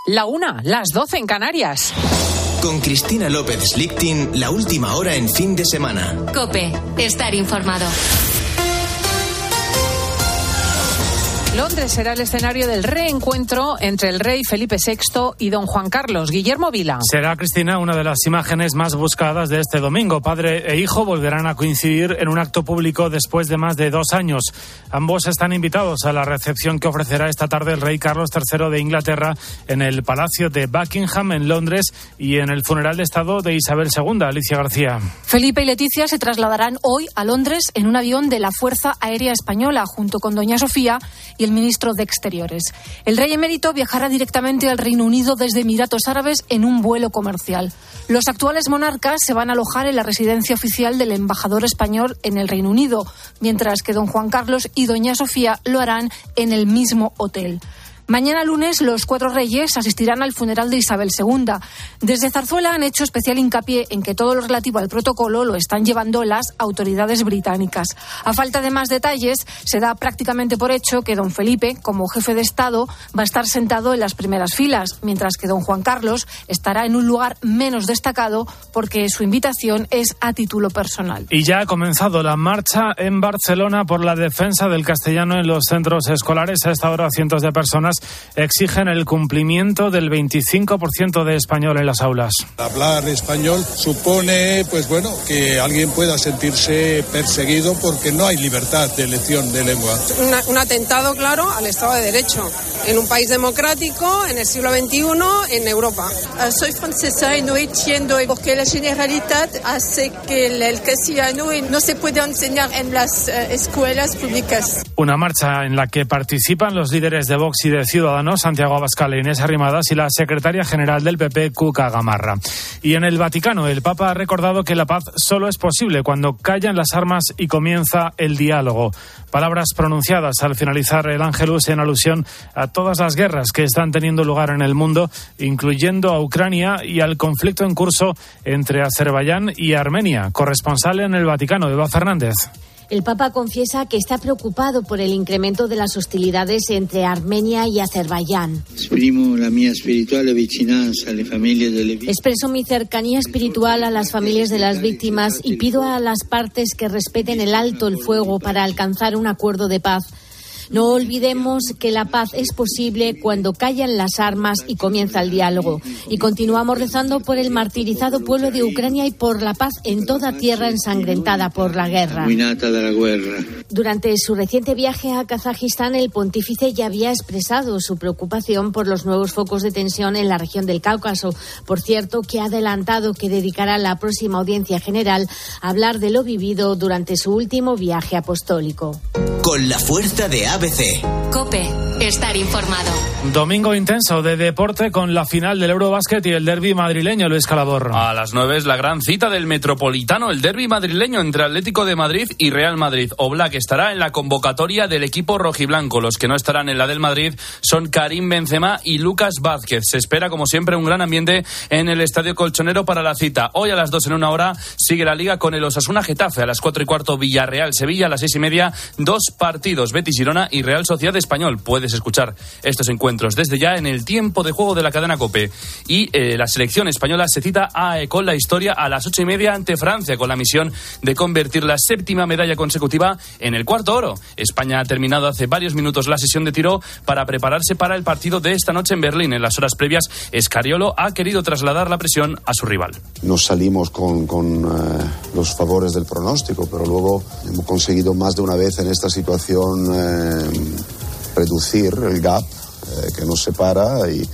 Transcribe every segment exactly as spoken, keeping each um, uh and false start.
La una, las doce en Canarias. Con Cristina López Slichting, la última hora en fin de semana. COPE, estar informado. Londres será el escenario del reencuentro entre el rey Felipe sexto y don Juan Carlos. Guillermo Vila. Será, Cristina, una de las imágenes más buscadas de este domingo. Padre e hijo volverán a coincidir en un acto público después de más de dos años. Ambos están invitados a la recepción que ofrecerá esta tarde el rey Carlos tercero de Inglaterra en el Palacio de Buckingham en Londres y en el funeral de Estado de Isabel segunda. Alicia García. Felipe y Leticia se trasladarán hoy a Londres en un avión de la Fuerza Aérea Española junto con doña Sofía y el ministro de Exteriores. El rey emérito viajará directamente al Reino Unido desde Emiratos Árabes en un vuelo comercial. Los actuales monarcas se van a alojar en la residencia oficial del embajador español en el Reino Unido, mientras que don Juan Carlos y doña Sofía lo harán en el mismo hotel. Mañana lunes los cuatro reyes asistirán al funeral de Isabel segunda. Desde Zarzuela han hecho especial hincapié en que todo lo relativo al protocolo lo están llevando las autoridades británicas. A falta de más detalles, se da prácticamente por hecho que don Felipe, como jefe de Estado, va a estar sentado en las primeras filas, mientras que don Juan Carlos estará en un lugar menos destacado porque su invitación es a título personal. Y ya ha comenzado la marcha en Barcelona por la defensa del castellano en los centros escolares. A esta hora cientos de personas exigen el cumplimiento del veinticinco por ciento de español en las aulas. Hablar español supone, pues bueno, que alguien pueda sentirse perseguido porque no hay libertad de elección de lengua. Una, un atentado claro al Estado de Derecho, en un país democrático, en el siglo veintiuno, en Europa. Uh, soy francesa y no entiendo porque la Generalitat hace que el, el castellano no se puede enseñar en las uh, escuelas públicas. Una marcha en la que participan los líderes de Vox y de Ciudadanos, Santiago Abascal e Inés Arrimadas, y la secretaria general del P P, Cuca Gamarra. Y en el Vaticano, el Papa ha recordado que la paz solo es posible cuando callan las armas y comienza el diálogo. Palabras pronunciadas al finalizar el Ángelus en alusión a todas las guerras que están teniendo lugar en el mundo, incluyendo a Ucrania y al conflicto en curso entre Azerbaiyán y Armenia. Corresponsal en el Vaticano, Eva Fernández. El Papa confiesa que está preocupado por el incremento de las hostilidades entre Armenia y Azerbaiyán. Esprimo la mia spirituale vicinanza alle famiglie delle vittime. Expreso mi cercanía espiritual a las familias de las víctimas y pido a las partes que respeten el alto el fuego para alcanzar un acuerdo de paz. No olvidemos que la paz es posible cuando callan las armas y comienza el diálogo. Y continuamos rezando por el martirizado pueblo de Ucrania y por la paz en toda tierra ensangrentada por la guerra. Durante su reciente viaje a Kazajistán, el pontífice ya había expresado su preocupación por los nuevos focos de tensión en la región del Cáucaso. Por cierto, que ha adelantado que dedicará la próxima audiencia general a hablar de lo vivido durante su último viaje apostólico. Con la fuerza de A B C. COPE, estar informado. Domingo intenso de deporte con la final del Eurobásquet y el derbi madrileño, Luis Calabor. A las nueve es la gran cita del Metropolitano, el derbi madrileño entre Atlético de Madrid y Real Madrid. Oblak estará en la convocatoria del equipo rojiblanco. Los que no estarán en la del Madrid son Karim Benzema y Lucas Vázquez. Se espera, como siempre, un gran ambiente en el Estadio Colchonero para la cita. Hoy a las dos en una hora sigue la Liga con el Osasuna Getafe. A las cuatro y cuarto Villarreal Sevilla. A las seis y media dos partidos, Betis Girona y Real Sociedad Español. Puedes escuchar estos encuentros desde ya en el tiempo de juego de la cadena COPE. Y eh, la selección española se cita a, eh, con la historia a las ocho y media ante Francia, con la misión de convertir la séptima medalla consecutiva en el cuarto oro. España ha terminado hace varios minutos la sesión de tiro para prepararse para el partido de esta noche en Berlín. En las horas previas, Escariolo ha querido trasladar la presión a su rival. Nos salimos con, con uh, los favores del pronóstico, pero luego hemos conseguido más de una vez en esta situación uh, reducir el gap eh, que nos separa e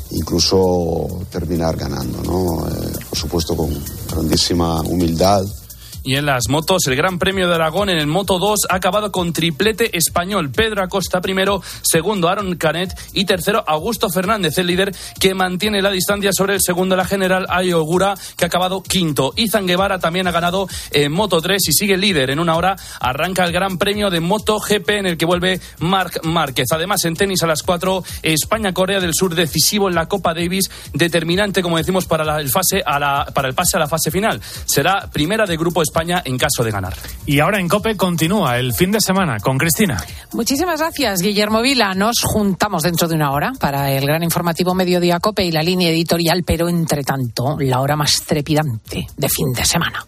incluso terminar ganando, ¿no? Eh, por supuesto con grandísima humildad. Y en las motos, el Gran Premio de Aragón en el Moto dos ha acabado con triplete español. Pedro Acosta primero, segundo Aaron Canet y tercero Augusto Fernández, el líder que mantiene la distancia sobre el segundo, la general Ayo Ogura, que ha acabado quinto. Izan Guevara también ha ganado en Moto tres y sigue líder. En una hora arranca el Gran Premio de MotoGP en el que vuelve Marc Márquez. Además, en tenis a las cuatro, España-Corea del Sur, decisivo en la Copa Davis, determinante, como decimos, para la, el, fase a la, para el pase a la fase final. Será primera de grupo España en caso de ganar. Y ahora en COPE continúa el fin de semana con Cristina. Muchísimas gracias, Guillermo Vila. Nos juntamos dentro de una hora para el gran informativo Mediodía COPE y la línea editorial, pero entre tanto, la hora más trepidante de fin de semana.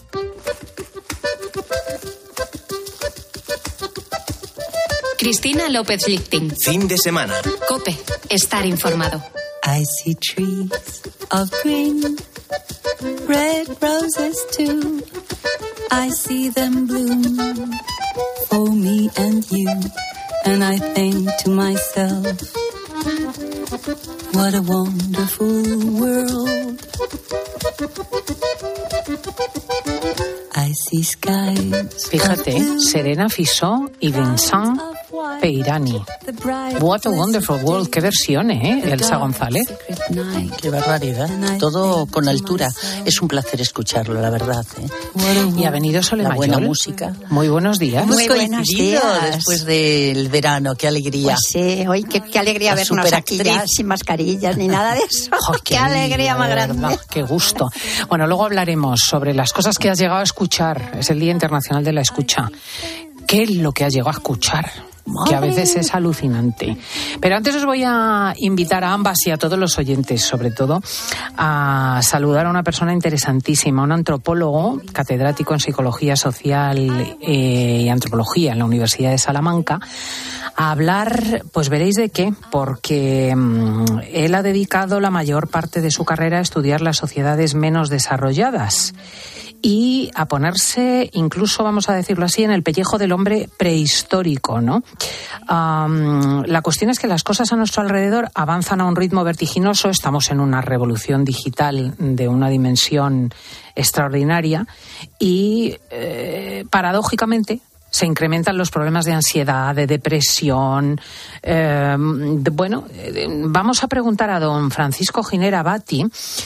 Cristina López Lichting. Fin de semana. COPE. Estar informado. I see trees of green, red roses too. I see them bloom for me and you. And I think to myself, what a wonderful world. I see skies. Fíjate, Serena Fisó y Vincent Peirani. What a Wonderful World. Qué versión, ¿eh? Elsa González. Qué barbaridad. Todo con altura. Es un placer escucharlo, la verdad, ¿eh? Y ha venido Sole Mayol. Buena música. Muy buenos días. Muy buenos días. Después del verano. Qué alegría. Pues sí, hoy qué, qué alegría La vernos aquí ya sin mascarillas ni nada de eso. Oh, qué, qué alegría más grande. Verdad, qué gusto. Bueno, luego hablaremos sobre las cosas que has llegado a escuchar. Es el Día Internacional de la Escucha. ¿Qué es lo que has llegado a escuchar? Que a veces es alucinante. Pero antes os voy a invitar a ambas y a todos los oyentes, sobre todo, a saludar a una persona interesantísima, un antropólogo, catedrático en Psicología Social eh, y Antropología en la Universidad de Salamanca, a hablar, pues veréis de qué, porque mmm, él ha dedicado la mayor parte de su carrera a estudiar las sociedades menos desarrolladas y a ponerse, incluso vamos a decirlo así, en el pellejo del hombre prehistórico, ¿no? Um, la cuestión es que las cosas a nuestro alrededor avanzan a un ritmo vertiginoso, estamos en una revolución digital de una dimensión extraordinaria y, eh, paradójicamente, se incrementan los problemas de ansiedad, de depresión. Eh, de, bueno, eh, vamos a preguntar a don Francisco Giner Abati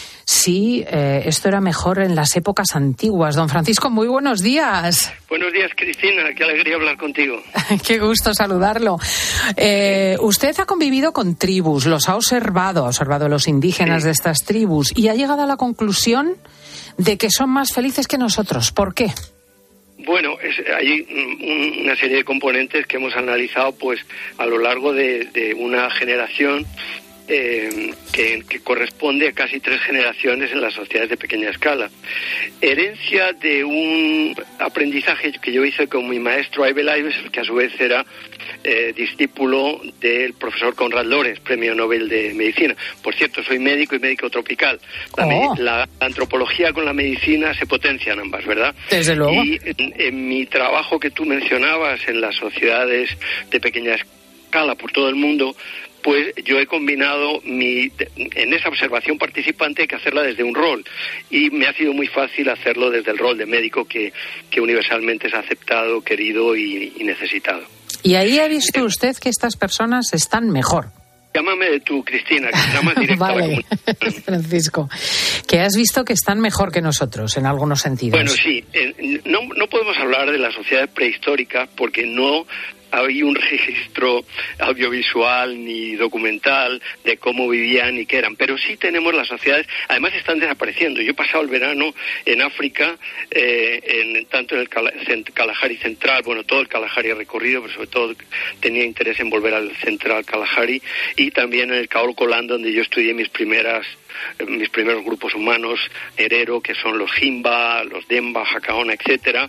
si eh, esto era mejor en las épocas antiguas. Don Francisco, muy buenos días. Buenos días, Cristina. Qué alegría hablar contigo. Qué gusto saludarlo. Eh, usted ha convivido con tribus, los ha observado, ha observado a los indígenas sí. de estas tribus y ha llegado a la conclusión de que son más felices que nosotros. ¿Por qué? Bueno, es, hay una serie de componentes que hemos analizado pues a lo largo de, de una generación eh, que, que corresponde a casi tres generaciones en las sociedades de pequeña escala. Herencia de un aprendizaje que yo hice con mi maestro Abel Ives, que a su vez era eh, discípulo del profesor Konrad Lorenz, premio Nobel de Medicina. Por cierto, soy médico y médico tropical. La, oh. la antropología con la medicina se potencian ambas, ¿verdad? Desde luego. Y en, en mi trabajo que tú mencionabas en las sociedades de pequeña escala por todo el mundo, pues yo he combinado mi en esa observación participante hay que hacerla desde un rol y me ha sido muy fácil hacerlo desde el rol de médico que, que universalmente es aceptado, querido y, y necesitado. Y ahí ha visto usted que estas personas están mejor. Llámame de tú, Cristina, que será más directa. Vale, Francisco, que has visto que están mejor que nosotros en algunos sentidos. Bueno, sí, eh, no, no podemos hablar de la sociedad prehistórica porque no hay un registro audiovisual ni documental de cómo vivían y qué eran, pero sí tenemos las sociedades, además están desapareciendo. Yo he pasado el verano en África, eh, en, tanto en el Kalahari Central, bueno, todo el Kalahari he recorrido, pero sobre todo tenía interés en volver al Central Kalahari, y también en el Kaolkolan, donde yo estudié mis primeras mis primeros grupos humanos, Herero, que son los Himba, los Demba, Jacaona, etcétera.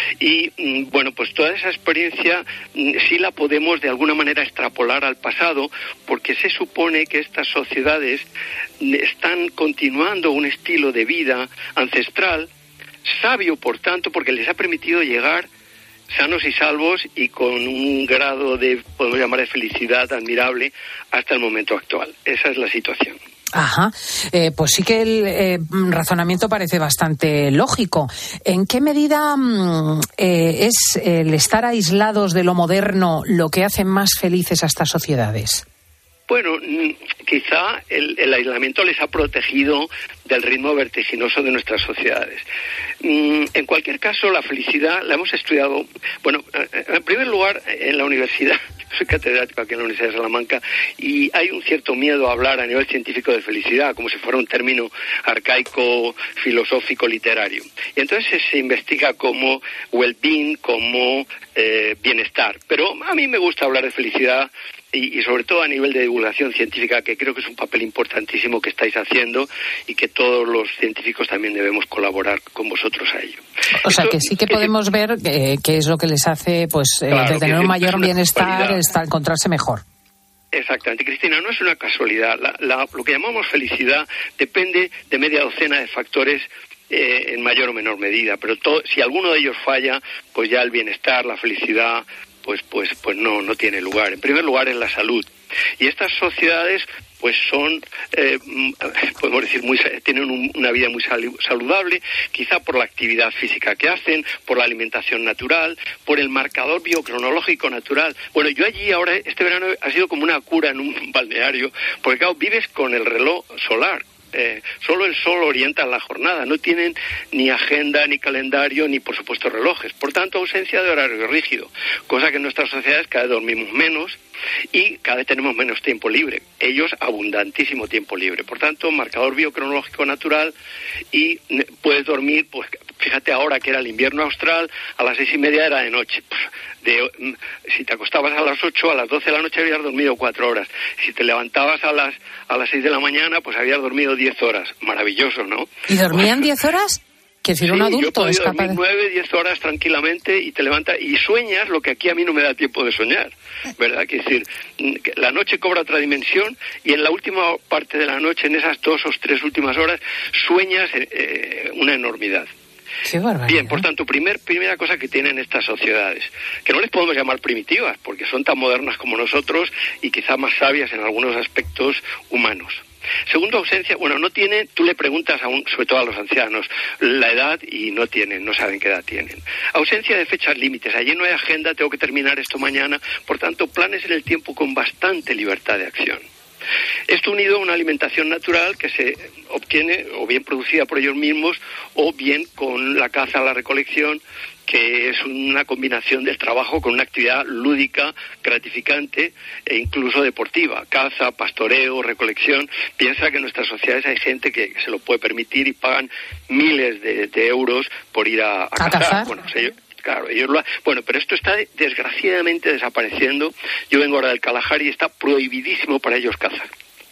Y bueno, pues toda esa experiencia sí la podemos de alguna manera extrapolar al pasado, porque se supone que estas sociedades están continuando un estilo de vida ancestral, sabio por tanto, porque les ha permitido llegar sanos y salvos y con un grado de, podemos llamar, de felicidad admirable hasta el momento actual. Esa es la situación. Ajá, eh, pues sí que el eh, razonamiento parece bastante lógico. ¿En qué medida eh, es el estar aislados de lo moderno lo que hace más felices a estas sociedades? Bueno, quizá el, el aislamiento les ha protegido del ritmo vertiginoso de nuestras sociedades. Mm, en cualquier caso, la felicidad la hemos estudiado, bueno, en primer lugar, en la universidad. Soy catedrático aquí en la Universidad de Salamanca y hay un cierto miedo a hablar a nivel científico de felicidad, como si fuera un término arcaico, filosófico, literario. Y entonces se investiga como well-being, como eh, bienestar. Pero a mí me gusta hablar de felicidad y, y sobre todo a nivel de divulgación científica, que creo que es un papel importantísimo que estáis haciendo y que todos los científicos también debemos colaborar con vosotros a ello. O sea, que sí que podemos ver eh, qué es lo que les hace pues eh, Claro, de tener que un es mayor una bienestar, casualidad. estar, encontrarse mejor. Exactamente, Cristina, no es una casualidad. La, la, lo que llamamos felicidad depende de media docena de factores eh, en mayor o menor medida, pero todo, si alguno de ellos falla, pues ya el bienestar, la felicidad, pues pues pues no no tiene lugar. En primer lugar es la salud. Y estas sociedades pues son, eh, podemos decir, muy tienen un, una vida muy saludable, quizá por la actividad física que hacen, por la alimentación natural, por el marcador biocronológico natural. Bueno, yo allí ahora, este verano ha sido como una cura en un balneario, porque claro, vives con el reloj solar. Eh, solo el sol orienta la jornada, no tienen ni agenda, ni calendario, ni por supuesto relojes. Por tanto, ausencia de horario rígido, cosa que en nuestras sociedades cada vez dormimos menos y cada vez tenemos menos tiempo libre. Ellos, abundantísimo tiempo libre. Por tanto, marcador biocronológico natural y puedes dormir, pues fíjate ahora que era el invierno austral, a las seis y media era de noche. De, si te acostabas a las ocho, a las doce de la noche habías dormido cuatro horas. Si te levantabas a las a las seis de la mañana, pues habías dormido diez horas. Maravilloso, ¿no? ¿Y dormían diez horas? Que decir, un Sí, adulto yo he es podido capaz dormir de... nueve, diez horas tranquilamente y te levantas y sueñas lo que aquí a mí no me da tiempo de soñar, ¿verdad? Que decir, que la noche cobra otra dimensión y en la última parte de la noche, en esas dos o tres últimas horas, sueñas eh, una enormidad. Qué barbaridad. Bien, por tanto, primer, primera cosa que tienen estas sociedades, que no les podemos llamar primitivas, porque son tan modernas como nosotros y quizá más sabias en algunos aspectos humanos. Segundo, ausencia, bueno, no tienen, tú le preguntas, a un, sobre todo a los ancianos, la edad y no tienen, no saben qué edad tienen. Ausencia de fechas límites, allí no hay agenda, tengo que terminar esto mañana, por tanto, planes en el tiempo con bastante libertad de acción. Esto unido a una alimentación natural que se obtiene o bien producida por ellos mismos o bien con la caza, la recolección, que es una combinación del trabajo con una actividad lúdica, gratificante e incluso deportiva. Caza, pastoreo, recolección. Piensa que en nuestras sociedades hay gente que se lo puede permitir y pagan miles de, de euros por ir a, a, ¿A cazar. cazar? Bueno, pues ellos, claro, ellos lo ha... Bueno, pero esto está desgraciadamente desapareciendo. Yo vengo ahora del Kalahari y está prohibidísimo para ellos cazar.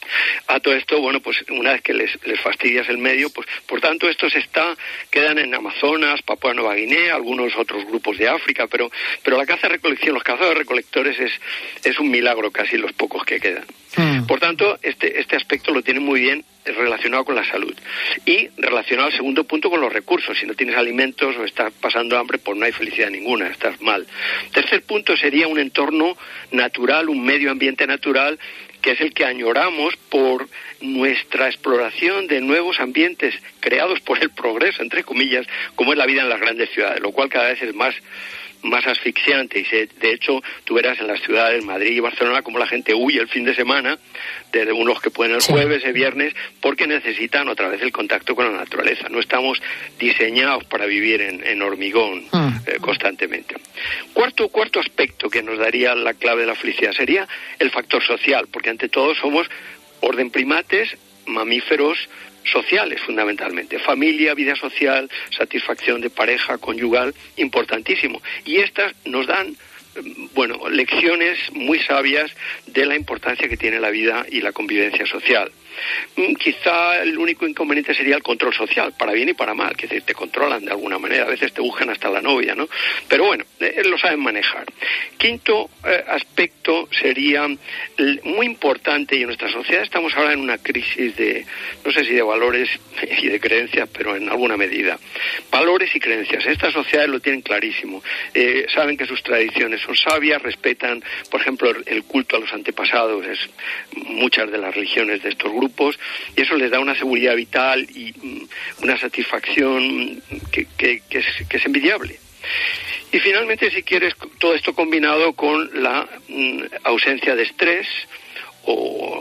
A todo esto, bueno, pues una vez que les, les fastidias el medio, pues por tanto estos está, quedan en Amazonas, Papúa Nueva Guinea, algunos otros grupos de África, pero pero la caza-recolección, los cazadores recolectores es, es un milagro casi los pocos que quedan. Mm. Por tanto, este, este aspecto lo tienen muy bien relacionado con la salud y relacionado al segundo punto con los recursos. Si no tienes alimentos o estás pasando hambre, pues no hay felicidad ninguna, estás mal. Tercer punto sería un entorno natural, un medio ambiente natural, que es el que añoramos por nuestra exploración de nuevos ambientes creados por el progreso, entre comillas, como es la vida en las grandes ciudades, lo cual cada vez es más más asfixiante y se, de hecho tú verás en las ciudades Madrid y Barcelona como la gente huye el fin de semana, desde unos que pueden el sí. jueves, el viernes, porque necesitan otra vez el contacto con la naturaleza. No estamos diseñados para vivir en, en hormigón mm. eh, constantemente. Cuarto, cuarto aspecto que nos daría la clave de la felicidad sería el factor social, porque ante todo somos orden primates, mamíferos sociales fundamentalmente, familia, vida social, satisfacción de pareja, conyugal, importantísimo. Y estas nos dan, bueno, lecciones muy sabias de la importancia que tiene la vida y la convivencia social. Quizá el único inconveniente sería el control social, para bien y para mal, que te controlan de alguna manera, a veces te buscan hasta la novia, ¿no? Pero bueno, eh, lo saben manejar. Quinto eh, aspecto sería el, muy importante, y en nuestra sociedad estamos ahora en una crisis de, no sé si de valores y de creencias, pero en alguna medida. Valores y creencias, estas sociedades lo tienen clarísimo, eh, saben que sus tradiciones son sabias, respetan, por ejemplo, el, el culto a los antepasados, es muchas de las religiones de estos grupos, grupos y eso les da una seguridad vital y una satisfacción que, que, que, es, que es envidiable. Y finalmente, si quieres, todo esto combinado con la mm, ausencia de estrés o,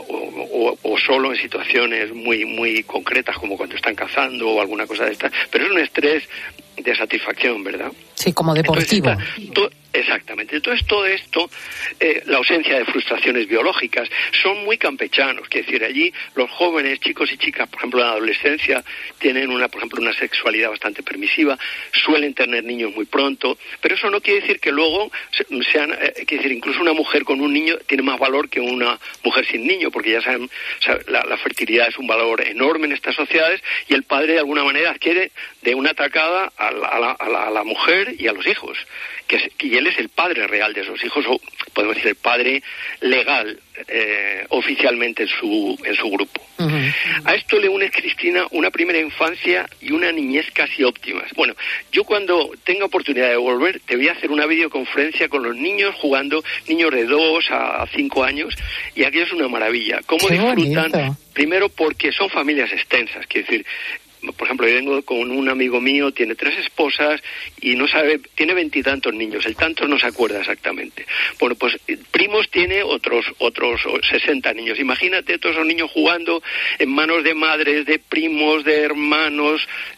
o, o solo en situaciones muy muy concretas, como cuando están cazando o alguna cosa de esta, pero es un estrés de satisfacción, ¿verdad? Sí, como deportivo. Entonces, esta, to, exactamente. Entonces, todo esto, eh, la ausencia de frustraciones biológicas, son muy campechanos. Quiere decir, allí los jóvenes, chicos y chicas, por ejemplo, en la adolescencia, tienen una, por ejemplo, una sexualidad bastante permisiva, suelen tener niños muy pronto, pero eso no quiere decir que luego sean, eh, quiere decir, incluso una mujer con un niño tiene más valor que una mujer sin niño, porque ya saben, la, la fertilidad es un valor enorme en estas sociedades, y el padre de alguna manera adquiere de una tacada a la, a la, a la, a la mujer y a los hijos, que es, y él es el padre real de esos hijos, o podemos decir el padre legal eh, oficialmente en su en su grupo. Uh-huh. A esto le une, Cristina, una primera infancia y una niñez casi óptimas. Bueno, yo cuando tenga oportunidad de volver te voy a hacer una videoconferencia con los niños jugando, niños de dos a cinco años, y aquello es una maravilla. Cómo Qué disfrutan, bonito. Primero porque son familias extensas, quiero decir, por ejemplo, yo vengo con un amigo mío, tiene tres esposas y no sabe, tiene veintitantos niños, el tanto no se acuerda exactamente. Bueno, pues primos tiene otros otros sesenta niños. Imagínate todos esos niños jugando en manos de madres, de primos, de hermanos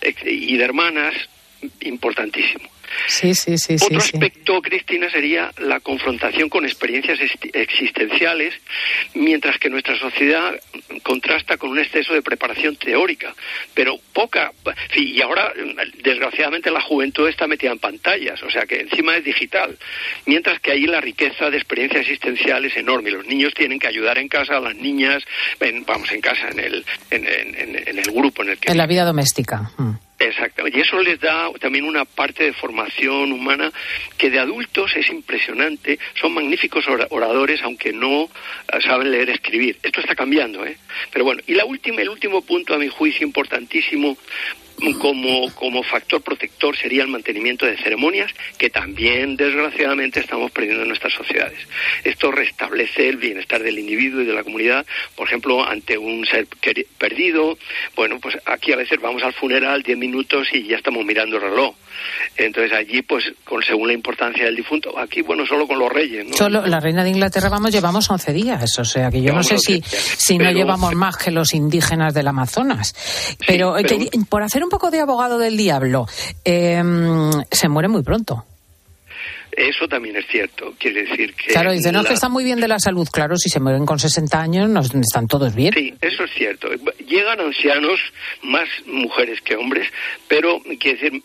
y de hermanas, importantísimo. Sí, sí, sí. Otro sí, aspecto, sí. Cristina, sería la confrontación con experiencias existenciales, mientras que nuestra sociedad contrasta con un exceso de preparación teórica, pero poca. Sí, y ahora, desgraciadamente, la juventud está metida en pantallas, o sea que encima es digital, mientras que ahí la riqueza de experiencias existenciales es enorme. Los niños tienen que ayudar en casa, las niñas, en, vamos, en casa, en el, en, en, en el grupo en el que... En la vida doméstica. Mm. Exactamente, y eso les da también una parte de formación humana que de adultos es impresionante, son magníficos oradores, aunque no saben leer y escribir. Esto está cambiando, ¿eh? Pero bueno, y la última, el último punto, a mi juicio, importantísimo, como, como factor protector, sería el mantenimiento de ceremonias, que también, desgraciadamente, estamos perdiendo en nuestras sociedades. Esto restablece el bienestar del individuo y de la comunidad, por ejemplo, ante un ser perdido. Bueno, pues aquí a veces vamos al funeral diez minutos y ya estamos mirando el reloj. Entonces allí, pues, con según la importancia del difunto, aquí, bueno, solo con los reyes, ¿no? Solo la reina de Inglaterra, vamos, llevamos once días, o sea que yo no sé si, si no llevamos más que los indígenas del Amazonas. Pero, sí, pero... Te, por hacer un poco de abogado del diablo, eh, se muere muy pronto. Eso también es cierto, quiere decir que... Claro, dice, no, la... es que está muy bien de la salud. Claro, si se mueren con sesenta años, no están todos bien. Sí, eso es cierto. Llegan ancianos, más mujeres que hombres, pero, quiere decir,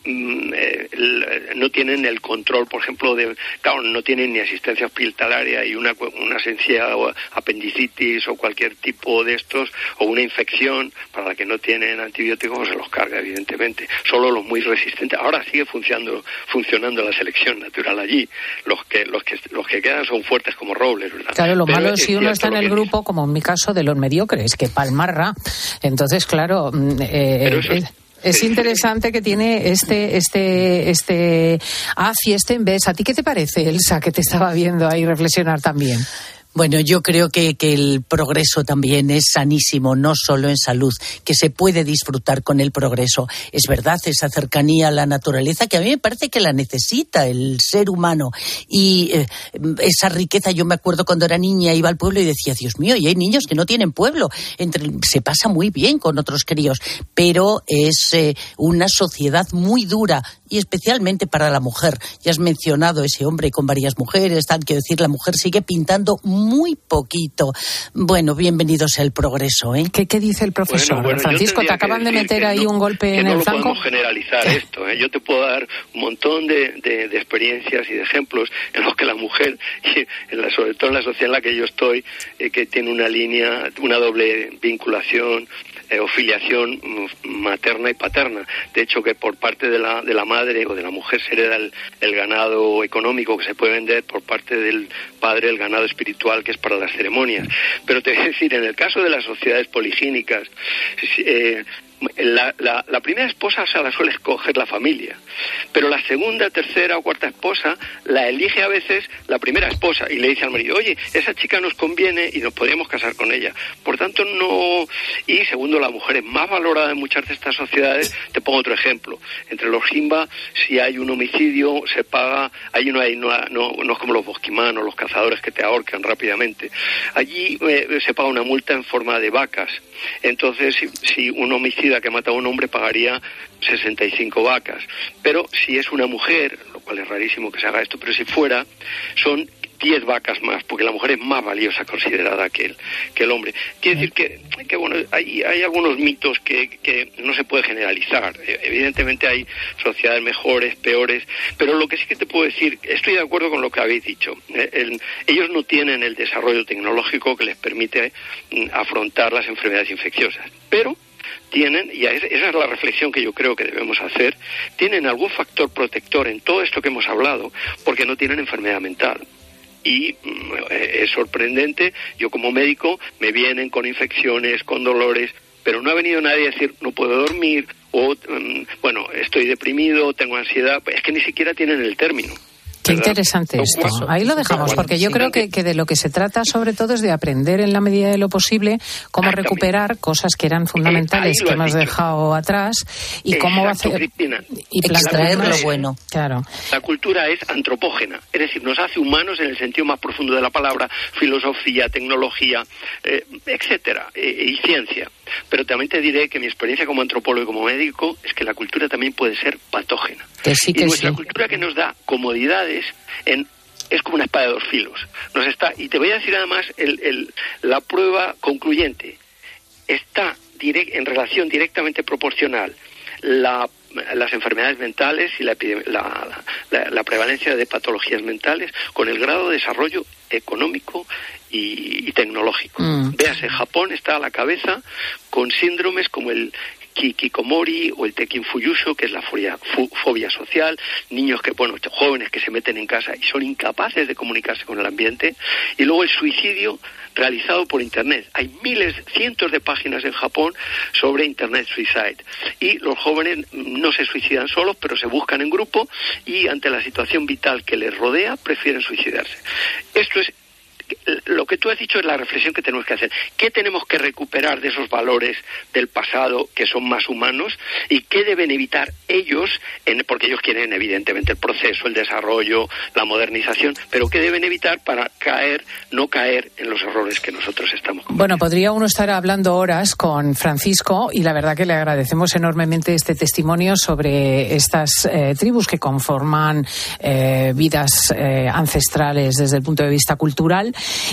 no tienen el control, por ejemplo, de... Claro, no tienen ni asistencia hospitalaria y una, una sencilla apendicitis o cualquier tipo de estos, o una infección para la que no tienen antibióticos, se los carga, evidentemente. Solo los muy resistentes. Ahora sigue funcionando, funcionando la selección natural allí. Los que los que los que quedan son fuertes como robles, ¿verdad? Claro, lo Pero malo es si uno está en el grupo, dice. Como en mi caso, de los mediocres, que palmarra. Entonces, claro, eh, es, es interesante que tiene este este este haz y este en vez. ¿A ti qué te parece, Elsa, que te estaba viendo ahí reflexionar también? Bueno, yo creo que, que el progreso también es sanísimo, no solo en salud, que se puede disfrutar con el progreso. Es verdad, esa cercanía a la naturaleza, que a mí me parece que la necesita el ser humano. Y eh, esa riqueza, yo me acuerdo cuando era niña, iba al pueblo y decía, Dios mío, y hay niños que no tienen pueblo. Entre, se pasa muy bien con otros críos, pero es eh, una sociedad muy dura, y especialmente para la mujer. Ya has mencionado ese hombre con varias mujeres, tal, que decir, la mujer sigue pintando muy poquito. Bueno, bienvenidos al progreso, ¿eh? ¿Qué, qué dice el profesor? Bueno, bueno, Francisco, ¿te acaban de meter ahí no, un golpe en no el flanco? No podemos generalizar esto, ¿eh? Yo te puedo dar un montón de, de, de experiencias y de ejemplos en los que la mujer, en la, sobre todo en la sociedad en la que yo estoy, eh, que tiene una línea, una doble vinculación eh, o filiación materna y paterna. De hecho, que por parte de la, de la madre o de la mujer se hereda el, el ganado económico que se puede vender, por parte del padre el ganado espiritual, que es para las ceremonias. Pero te voy a decir, en el caso de las sociedades poligínicas, eh, La, la, la primera esposa se la suele escoger la familia, pero la segunda, tercera o cuarta esposa la elige a veces la primera esposa y le dice al marido, oye, esa chica nos conviene y nos podríamos casar con ella. Por tanto, no... Y segundo, la mujer es más valorada en muchas de estas sociedades. Te pongo otro ejemplo. Entre los Himba, si hay un homicidio, se paga... Allí no hay no, no, no es como los bosquimanos, los cazadores que te ahorcan rápidamente. Allí eh, se paga una multa en forma de vacas. Entonces, si, si un homicida que mata a un hombre pagaría sesenta y cinco vacas, pero si es una mujer, lo cual es rarísimo que se haga esto, pero si fuera, son diez vacas más, porque la mujer es más valiosa considerada que el, que el hombre. Quiere decir que, que bueno, hay, hay algunos mitos que, que no se puede generalizar. Evidentemente hay sociedades mejores, peores, pero lo que sí que te puedo decir, estoy de acuerdo con lo que habéis dicho. El, ellos no tienen el desarrollo tecnológico que les permite afrontar las enfermedades infecciosas, pero tienen, y esa es la reflexión que yo creo que debemos hacer, tienen algún factor protector en todo esto que hemos hablado, porque no tienen enfermedad mental. Y mm, es sorprendente, yo como médico me vienen con infecciones, con dolores, pero no ha venido nadie a decir no puedo dormir, o mm, bueno, estoy deprimido, tengo ansiedad, es que ni siquiera tienen el término. Qué interesante esto. Ahí lo dejamos, porque yo creo que, que de lo que se trata sobre todo es de aprender en la medida de lo posible cómo recuperar cosas que eran fundamentales que hemos dejado atrás y Exacto, cómo hacer Cristina. y extraer lo bueno. Claro. La cultura es antropógena, es decir, nos hace humanos en el sentido más profundo de la palabra, filosofía, tecnología, eh, etcétera, eh, y ciencia. Pero también te diré que mi experiencia como antropólogo y como médico es que la cultura también puede ser patógena. Que sí, que y nuestra sí. cultura que nos da comodidades en es como una espada de dos filos. Nos está, y te voy a decir además el, el, la prueba concluyente. Está direct, en relación directamente proporcional la, las enfermedades mentales y la, la, la, la prevalencia de patologías mentales con el grado de desarrollo económico y, y tecnológico. Mm. Véase, Japón está a la cabeza con síndromes como el Kikikomori o el Tekinfuyusho, que es la fobia, fobia social, niños que, bueno, jóvenes que se meten en casa y son incapaces de comunicarse con el ambiente, y luego el suicidio realizado por Internet. Hay miles, cientos de páginas en Japón sobre Internet Suicide, y los jóvenes no se suicidan solos, pero se buscan en grupo y ante la situación vital que les rodea prefieren suicidarse. Esto es lo que tú has dicho, es la reflexión que tenemos que hacer. ¿Qué tenemos que recuperar de esos valores del pasado que son más humanos y qué deben evitar ellos, en, porque ellos quieren evidentemente el proceso, el desarrollo, la modernización, pero qué deben evitar para caer, no caer en los errores que nosotros estamos cometiendo? Bueno, podría uno estar hablando horas con Francisco y la verdad que le agradecemos enormemente este testimonio sobre estas eh, tribus que conforman eh, vidas eh, ancestrales desde el punto de vista cultural.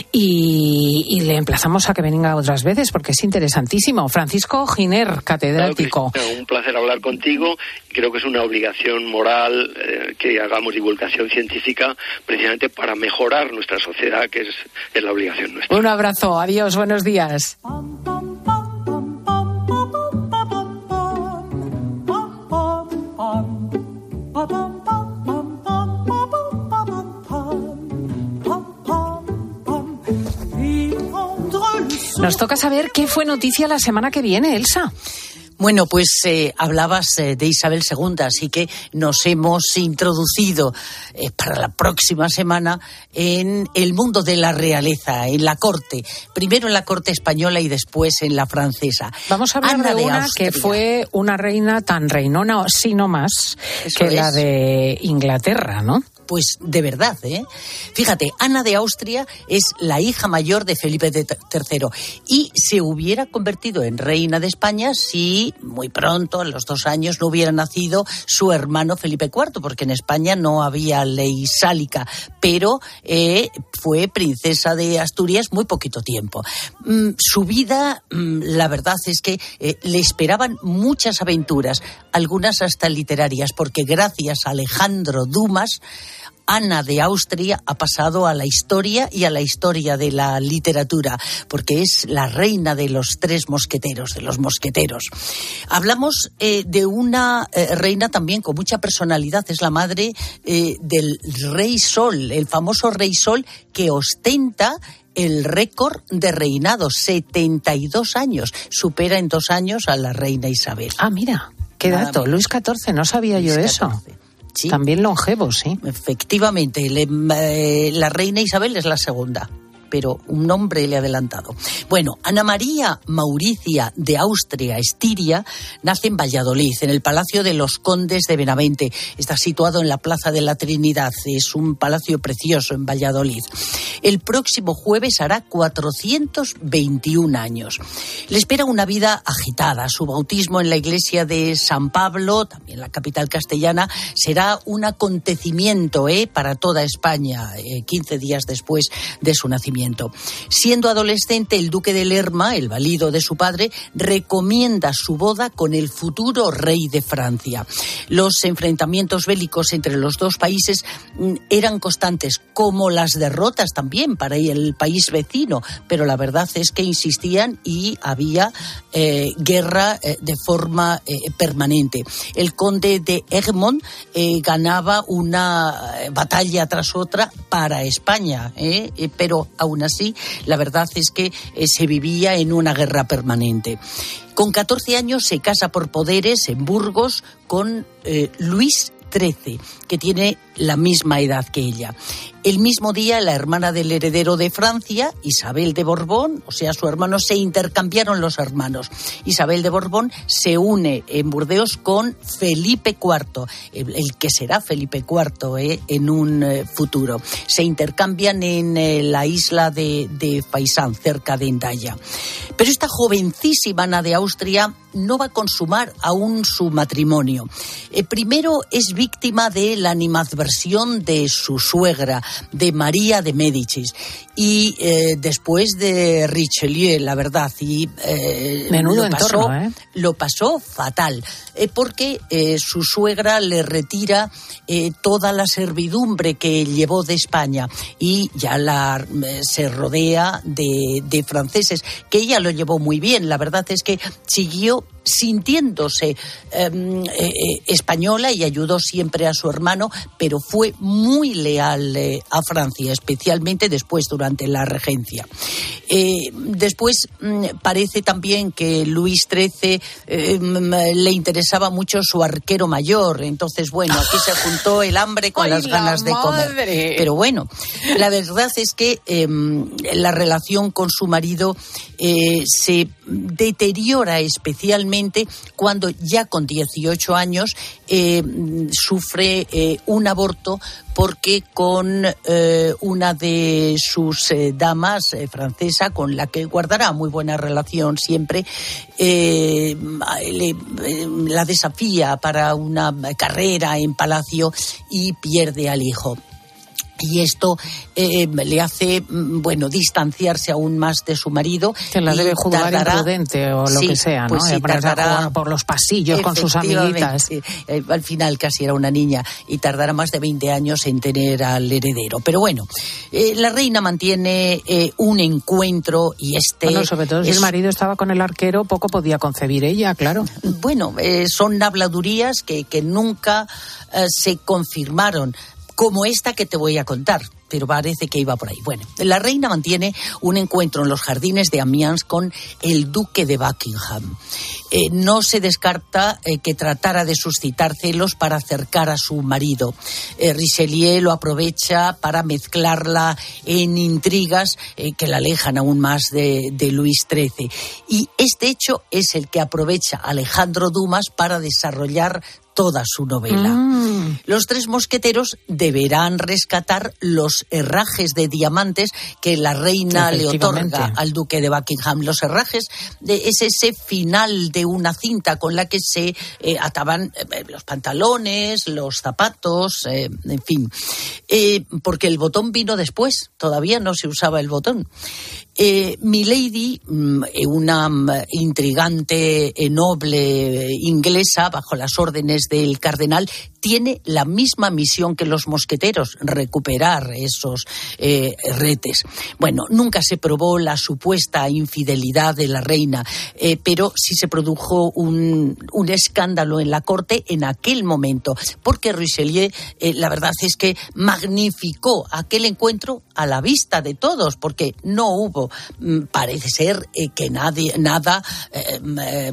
Y, y le emplazamos a que venga otras veces porque es interesantísimo. Francisco Giner, catedrático. Claro, un placer hablar contigo. Creo que es una obligación moral eh, que hagamos divulgación científica precisamente para mejorar nuestra sociedad, que es, es la obligación nuestra. Un abrazo, adiós, buenos días. Nos toca saber qué fue noticia la semana que viene, Elsa. Bueno, pues eh, hablabas eh, de Isabel segunda, así que nos hemos introducido eh, para la próxima semana en el mundo de la realeza, en la corte. Primero en la corte española y después en la francesa. Vamos a hablar Ana de una de Austria, que fue una reina tan reinona, si no más, Eso que es. la de Inglaterra, ¿no? Pues de verdad, ¿eh? Fíjate, Ana de Austria es la hija mayor de Felipe tercero y se hubiera convertido en reina de España si muy pronto, a los dos años, no hubiera nacido su hermano Felipe cuarto, porque en España no había ley sálica, pero eh, fue princesa de Asturias muy poquito tiempo. Mm, su vida, mm, la verdad es que eh, le esperaban muchas aventuras, algunas hasta literarias, porque gracias a Alejandro Dumas, Ana de Austria ha pasado a la historia y a la historia de la literatura, porque es la reina de los tres mosqueteros, de los mosqueteros. Hablamos eh, de una eh, reina también con mucha personalidad, es la madre eh, del Rey Sol, el famoso Rey Sol que ostenta el récord de reinado, setenta y dos años. Supera en dos años a la reina Isabel. Ah, mira, qué Nada dato. menos. Luis catorce, no sabía Luis yo eso. catorce. Sí. También longevo, sí. Efectivamente, le, eh, la reina Isabel es la segunda, pero un nombre le ha adelantado. Bueno, Ana María Mauricia de Austria-Estiria nace en Valladolid, en el Palacio de los Condes de Benavente. Está situado en la Plaza de la Trinidad. Es un palacio precioso en Valladolid. El próximo jueves hará cuatrocientos veintiún años. Le espera una vida agitada. Su bautismo en la iglesia de San Pablo, también la capital castellana, será un acontecimiento ¿eh? para toda España, eh, quince días después de su nacimiento. Siendo adolescente, el duque de Lerma, el valido de su padre, recomienda su boda con el futuro rey de Francia. Los enfrentamientos bélicos entre los dos países eran constantes, como las derrotas también para el país vecino, pero la verdad es que insistían y había eh, guerra eh, de forma eh, permanente. El conde de Egmont eh, ganaba una batalla tras otra para España, ¿eh? Eh, pero aún así la verdad es que eh, se vivía en una guerra permanente. Con catorce años se casa por poderes en Burgos con eh, Luis trece, que tiene la misma edad que ella. El mismo día, la hermana del heredero de Francia, Isabel de Borbón, o sea, su hermano, se intercambiaron los hermanos. Isabel de Borbón se une en Burdeos con Felipe cuarto, el, el que será Felipe cuarto eh, en un eh, futuro. Se intercambian en eh, la isla de, de Faisán, cerca de Hendaya. Pero esta jovencísima Ana de Austria no va a consumar aún su matrimonio. Eh, primero es víctima de la animadversión de su suegra, de María de Médicis, y eh, después de Richelieu, la verdad, y eh, menudo lo pasó, entorno, ¿eh? lo pasó fatal, eh, porque eh, su suegra le retira eh, toda la servidumbre que llevó de España y ya la eh, se rodea de, de franceses, que ella lo llevó muy bien. La verdad es que siguió sintiéndose eh, eh, española y ayudó siempre a su hermano, pero fue muy leal eh, a Francia, especialmente después durante la regencia. Eh, después mm, parece también que Luis trece eh, le interesaba mucho su arquero mayor, entonces bueno, aquí se juntó el hambre con ¡Ay, las ganas la de comer. madre! Pero bueno, la verdad es que eh, la relación con su marido eh, se deteriora especialmente cuando ya con dieciocho años eh, sufre eh, un aborto porque con eh, una de sus eh, damas eh, francesa, con la que guardará muy buena relación siempre, eh, le, eh, la desafía para una carrera en Palacio y pierde al hijo. Y esto eh, le hace, bueno, distanciarse aún más de su marido. Que la debe juzgar tardará, imprudente o lo sí, que sea, ¿no? Pues sí, ponerse a tardará, jugar por los pasillos con sus amiguitas. Eh, al final casi era una niña y tardará más de veinte años en tener al heredero. Pero bueno, eh, la reina mantiene eh, un encuentro y este... Bueno, sobre todo si es, el marido estaba con el arquero, poco podía concebir ella, claro. Bueno, eh, son habladurías que, que nunca eh, se confirmaron, como esta que te voy a contar, pero parece que iba por ahí. Bueno, la reina mantiene un encuentro en los jardines de Amiens con el duque de Buckingham. Eh, no se descarta eh, que tratara de suscitar celos para acercar a su marido. Eh, Richelieu lo aprovecha para mezclarla en intrigas eh, que la alejan aún más de, de Luis trece. Y este hecho es el que aprovecha Alejandro Dumas para desarrollar toda su novela. Mm. Los tres mosqueteros deberán rescatar los herrajes de diamantes que la reina le otorga al duque de Buckingham. Los herrajes de, es ese final de una cinta con la que se eh, ataban eh, los pantalones, los zapatos, eh, en fin. Eh, porque el botón vino después, todavía no se usaba el botón. Eh, Milady, una intrigante, noble inglesa, bajo las órdenes del cardenal, tiene la misma misión que los mosqueteros, recuperar esos eh, retes. Bueno, nunca se probó la supuesta infidelidad de la reina, eh, pero sí se produjo un, un escándalo en la corte en aquel momento, porque Richelieu, eh, la verdad es que magnificó aquel encuentro a la vista de todos, porque no hubo, parece ser eh, que nadie, nada eh, eh,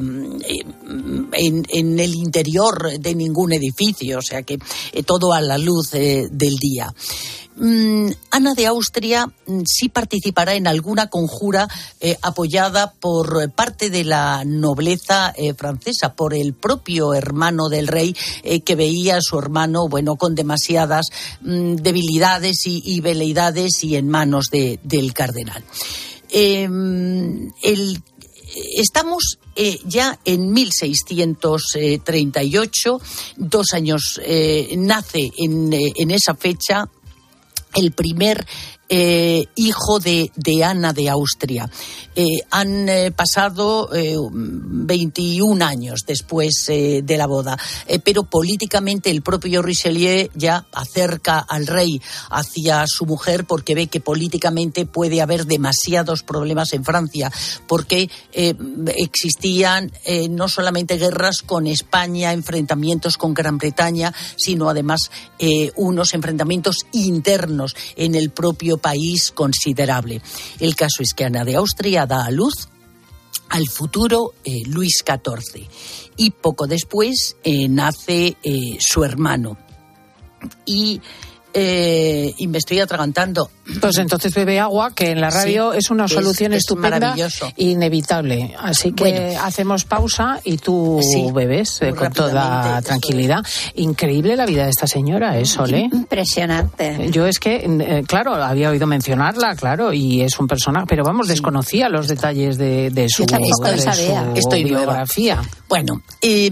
en, en el interior de ningún edificio, o sea que eh, todo a la luz eh, del día. Mm, Ana de Austria mm, sí participará en alguna conjura eh, apoyada por parte de la nobleza eh, francesa, por el propio hermano del rey, eh, que veía a su hermano, bueno, con demasiadas mm, debilidades y, y veleidades y en manos de, del cardenal. Eh, el, estamos eh, ya en mil seiscientos treinta y ocho, dos años, eh, nace en, eh, en esa fecha el primer eh, hijo de, de Ana de Austria. Eh, han eh, pasado eh, veintiún años después eh, de la boda, eh, pero políticamente el propio Richelieu ya acerca al rey hacia su mujer porque ve que políticamente puede haber demasiados problemas en Francia, porque eh, existían eh, no solamente guerras con España, enfrentamientos con Gran Bretaña, sino además eh, unos enfrentamientos internos en el propio país considerable. El caso es que Ana de Austria da a luz al futuro eh, Luis catorce y poco después eh, nace eh, su hermano. Y Eh, y me estoy atragantando. Pues entonces bebe agua, que en la radio sí, es una solución es, estupenda e inevitable. Así que bueno, hacemos pausa y tú sí, bebes eh, con toda tranquilidad. Increíble la vida de esta señora, ¿eh, Sole? Impresionante. Yo es que, eh, claro, había oído mencionarla, claro, y es un personaje, pero vamos, desconocía los detalles de, de su, de su Estoy biografía. Nueva. Bueno, eh,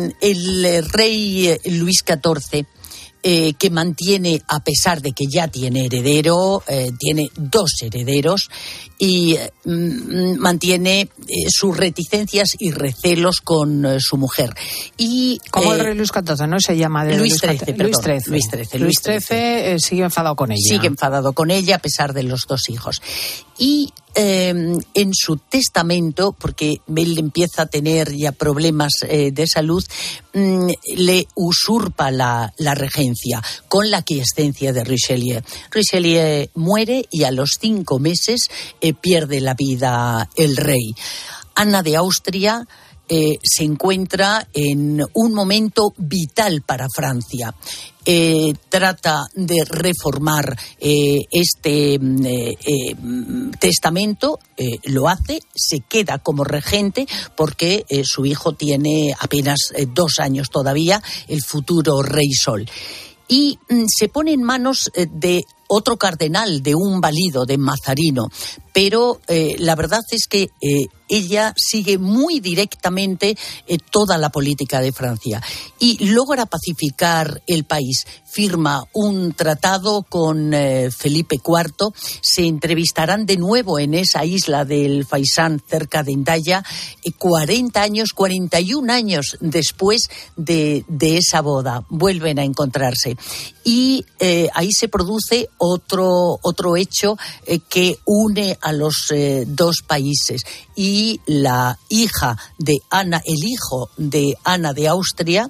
el rey Luis catorce, Eh, que mantiene, a pesar de que ya tiene heredero, eh, tiene dos herederos, y eh, mantiene eh, sus reticencias y recelos con eh, su mujer. Y como eh, el rey Luis catorce, ¿no? Se llama de Luis trece, perdón, Luis trece. Luis trece. Luis trece eh, sigue enfadado con ella. Sigue enfadado con ella a pesar de los dos hijos. Y eh, en su testamento, porque él empieza a tener ya problemas eh, de salud, mmm, le usurpa la, la regencia con la quiescencia de Richelieu. Richelieu muere y a los cinco meses eh, pierde la vida el rey. Ana de Austria eh, se encuentra en un momento vital para Francia. Eh, trata de reformar eh, este eh, eh, testamento, eh, lo hace, se queda como regente porque eh, su hijo tiene apenas eh, dos años todavía, el futuro rey Sol. Y mm, se pone en manos eh, de otro cardenal, de un valido, de Mazarino, pero eh, la verdad es que eh, ella sigue muy directamente eh, toda la política de Francia y logra pacificar el país. Firma un tratado con eh, Felipe cuarto, se entrevistarán de nuevo en esa isla del Faisán, cerca de Hendaya, eh, cuarenta años, cuarenta y un años después de, de esa boda. Vuelven a encontrarse. Y eh, ahí se produce otro, otro hecho eh, que une a los eh, dos países. Y la hija de Ana, el hijo de Ana de Austria,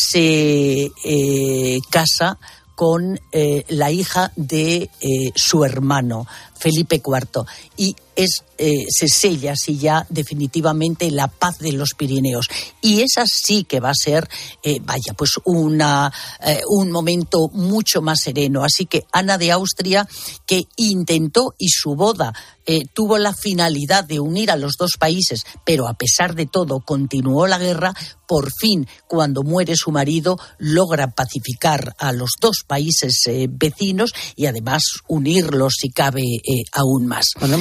se eh, casa con eh, la hija de eh, su hermano, Felipe cuarto. Y es, eh, se sella así ya definitivamente la paz de los Pirineos. Y esa sí que va a ser, eh, vaya, pues una, eh, un momento mucho más sereno. Así que Ana de Austria, que intentó, y su boda eh, tuvo la finalidad de unir a los dos países, pero a pesar de todo continuó la guerra, por fin, cuando muere su marido, logra pacificar a los dos países eh, vecinos y además unirlos, si cabe, eh, aún más. Bueno, me encanta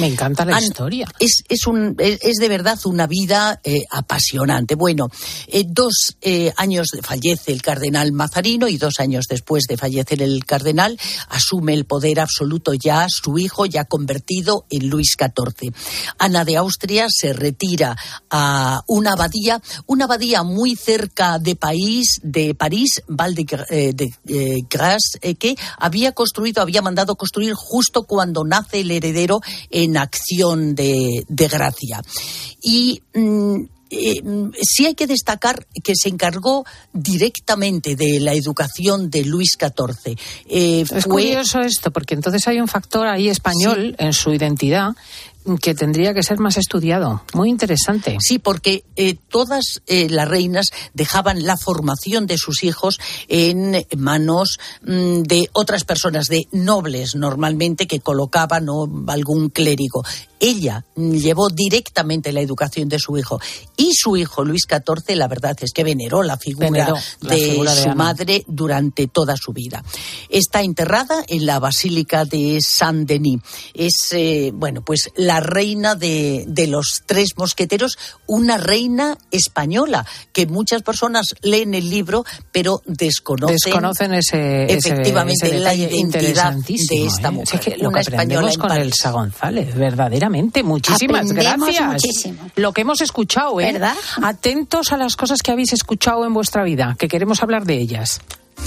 la An, historia. Es, es, un, es, es de verdad una vida eh, apasionante. Bueno, eh, dos eh, años fallece el cardenal Mazarino y dos años después de fallecer el cardenal asume el poder absoluto ya su hijo, ya convertido en Luis catorce. Ana de Austria se retira a una abadía, una abadía muy cerca de París, de París, Val de, eh, de eh, Grasse, eh, que había construido, había mandado construir justo cuando nace el heredero en Acción de, de Gracia. Y mmm, Eh, sí hay que destacar que se encargó directamente de la educación de Luis catorce. Eh, es fue... curioso esto, porque entonces hay un factor ahí español sí. en su identidad que tendría que ser más estudiado. Muy interesante. Sí, porque eh, todas eh, las reinas dejaban la formación de sus hijos en manos mmm, de otras personas, de nobles normalmente, que colocaban o algún clérigo. Ella llevó directamente la educación de su hijo. Y su hijo, Luis catorce, la verdad es que veneró la figura, veneró la de figura de su Ana. madre durante toda su vida. Está enterrada en la Basílica de Saint-Denis. Es, eh, bueno, pues la reina de, de los tres mosqueteros, una reina española, que muchas personas leen el libro, pero desconocen, desconocen ese, efectivamente ese, ese la identidad de esta ¿eh? mujer. Es que lo una que aprendemos española con Elsa González, verdaderamente. Muchísimas Aprendemos gracias. Muchísimo. Lo que hemos escuchado, ¿eh? ¿Verdad? Atentos a las cosas que habéis escuchado en vuestra vida, que queremos hablar de ellas.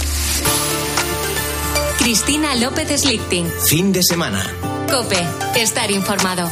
Cristina López Slichting. Fin de semana. COPE. Estar informado.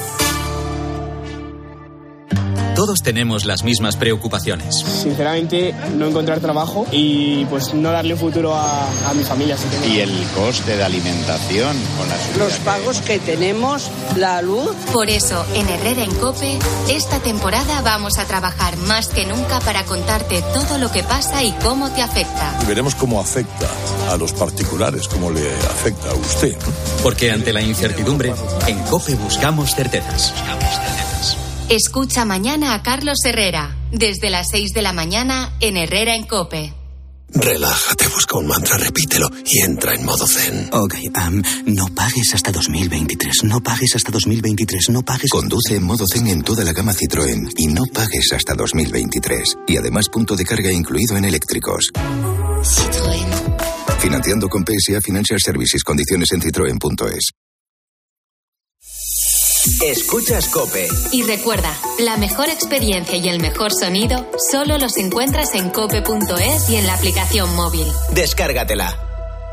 Todos tenemos las mismas preocupaciones. Sinceramente, no encontrar trabajo y pues no darle un futuro a, a mi familia. Si tengo... Y el coste de alimentación con la subida los pagos que... que tenemos, la luz. Por eso, en Herrera en COPE, esta temporada vamos a trabajar más que nunca para contarte todo lo que pasa y cómo te afecta. Y veremos cómo afecta a los particulares, cómo le afecta a usted. Porque ante la incertidumbre, en COPE buscamos certezas. Buscamos certezas. Escucha mañana a Carlos Herrera, desde las seis de la mañana en Herrera en COPE. Relájate, busca un mantra, repítelo y entra en modo zen. Ok, um, no pagues hasta dos mil veintitrés, no pagues hasta dos mil veintitrés, no pagues... Conduce en modo zen en toda la gama Citroën y no pagues hasta dos mil veintitrés. Y además punto de carga incluido en eléctricos. Citroën. Financiando con P S A Financial Services. Condiciones en citroen punto es. Escuchas COPE. Y recuerda, la mejor experiencia y el mejor sonido solo los encuentras en cope punto es y en la aplicación móvil. Descárgatela.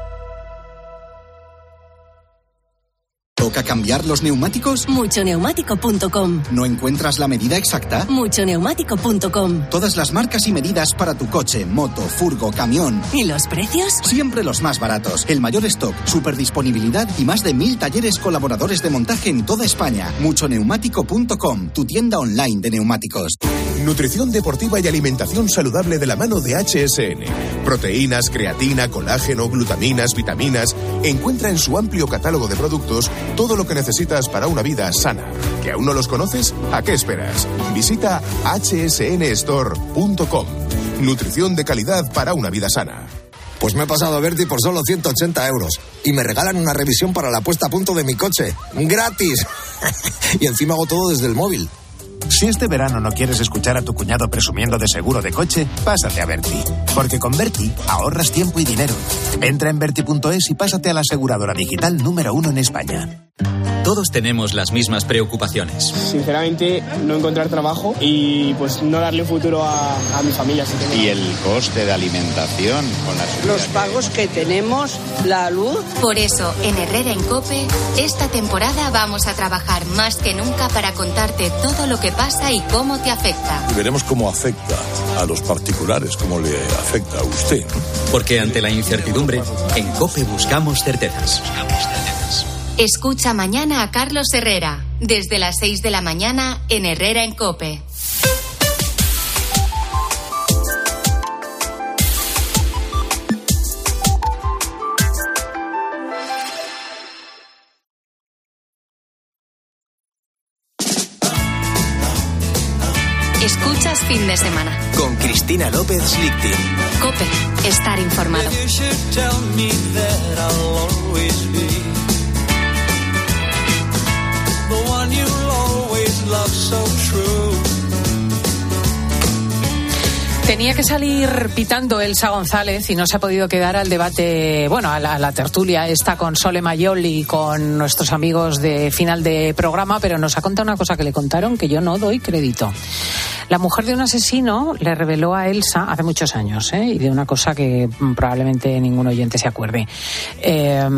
¿Toca cambiar los neumáticos? mucho neumático punto com. ¿No encuentras la medida exacta? mucho neumático punto com. Todas las marcas y medidas para tu coche, moto, furgo, camión. ¿Y los precios? Siempre los más baratos. El mayor stock, superdisponibilidad y más de mil talleres colaboradores de montaje en toda España. mucho neumático punto com, tu tienda online de neumáticos. Nutrición deportiva y alimentación saludable de la mano de H S N. Proteínas, creatina, colágeno, glutaminas, vitaminas. Encuentra en su amplio catálogo de productos todo lo que necesitas para una vida sana. ¿Que aún no los conoces? ¿A qué esperas? Visita hache ese ene store punto com. Nutrición de calidad para una vida sana. Pues me he pasado a Berti por solo ciento ochenta euros. Y me regalan una revisión para la puesta a punto de mi coche. ¡Gratis! Y encima hago todo desde el móvil. Si este verano no quieres escuchar a tu cuñado presumiendo de seguro de coche, pásate a Berti. Porque con Berti ahorras tiempo y dinero. Entra en berti punto es y pásate a la aseguradora digital número uno en España. Todos tenemos las mismas preocupaciones. Sinceramente, no encontrar trabajo y pues no darle un futuro a, a mi familia. Si tengo... Y el coste de alimentación con la subida los pagos que tenemos, la luz. Por eso, en Herrera en COPE, esta temporada vamos a trabajar más que nunca para contarte todo lo que pasa y cómo te afecta. Y veremos cómo afecta a los particulares, cómo le afecta a usted. Porque ante la incertidumbre, en COPE buscamos certezas. Buscamos certezas. Escucha mañana a Carlos Herrera, desde las seis de la mañana en Herrera en COPE. Escuchas Fin de Semana. Con Cristina López Slichting. COPE. Estar informado. The one you'll always Tenía que salir pitando Elsa González y no se ha podido quedar al debate, bueno, a la, a la tertulia esta con Sole Mayol y con nuestros amigos de final de programa, pero nos ha contado una cosa que le contaron que yo no doy crédito. La mujer de un asesino le reveló a Elsa hace muchos años, ¿eh? Y de una cosa que probablemente ningún oyente se acuerde. Eh,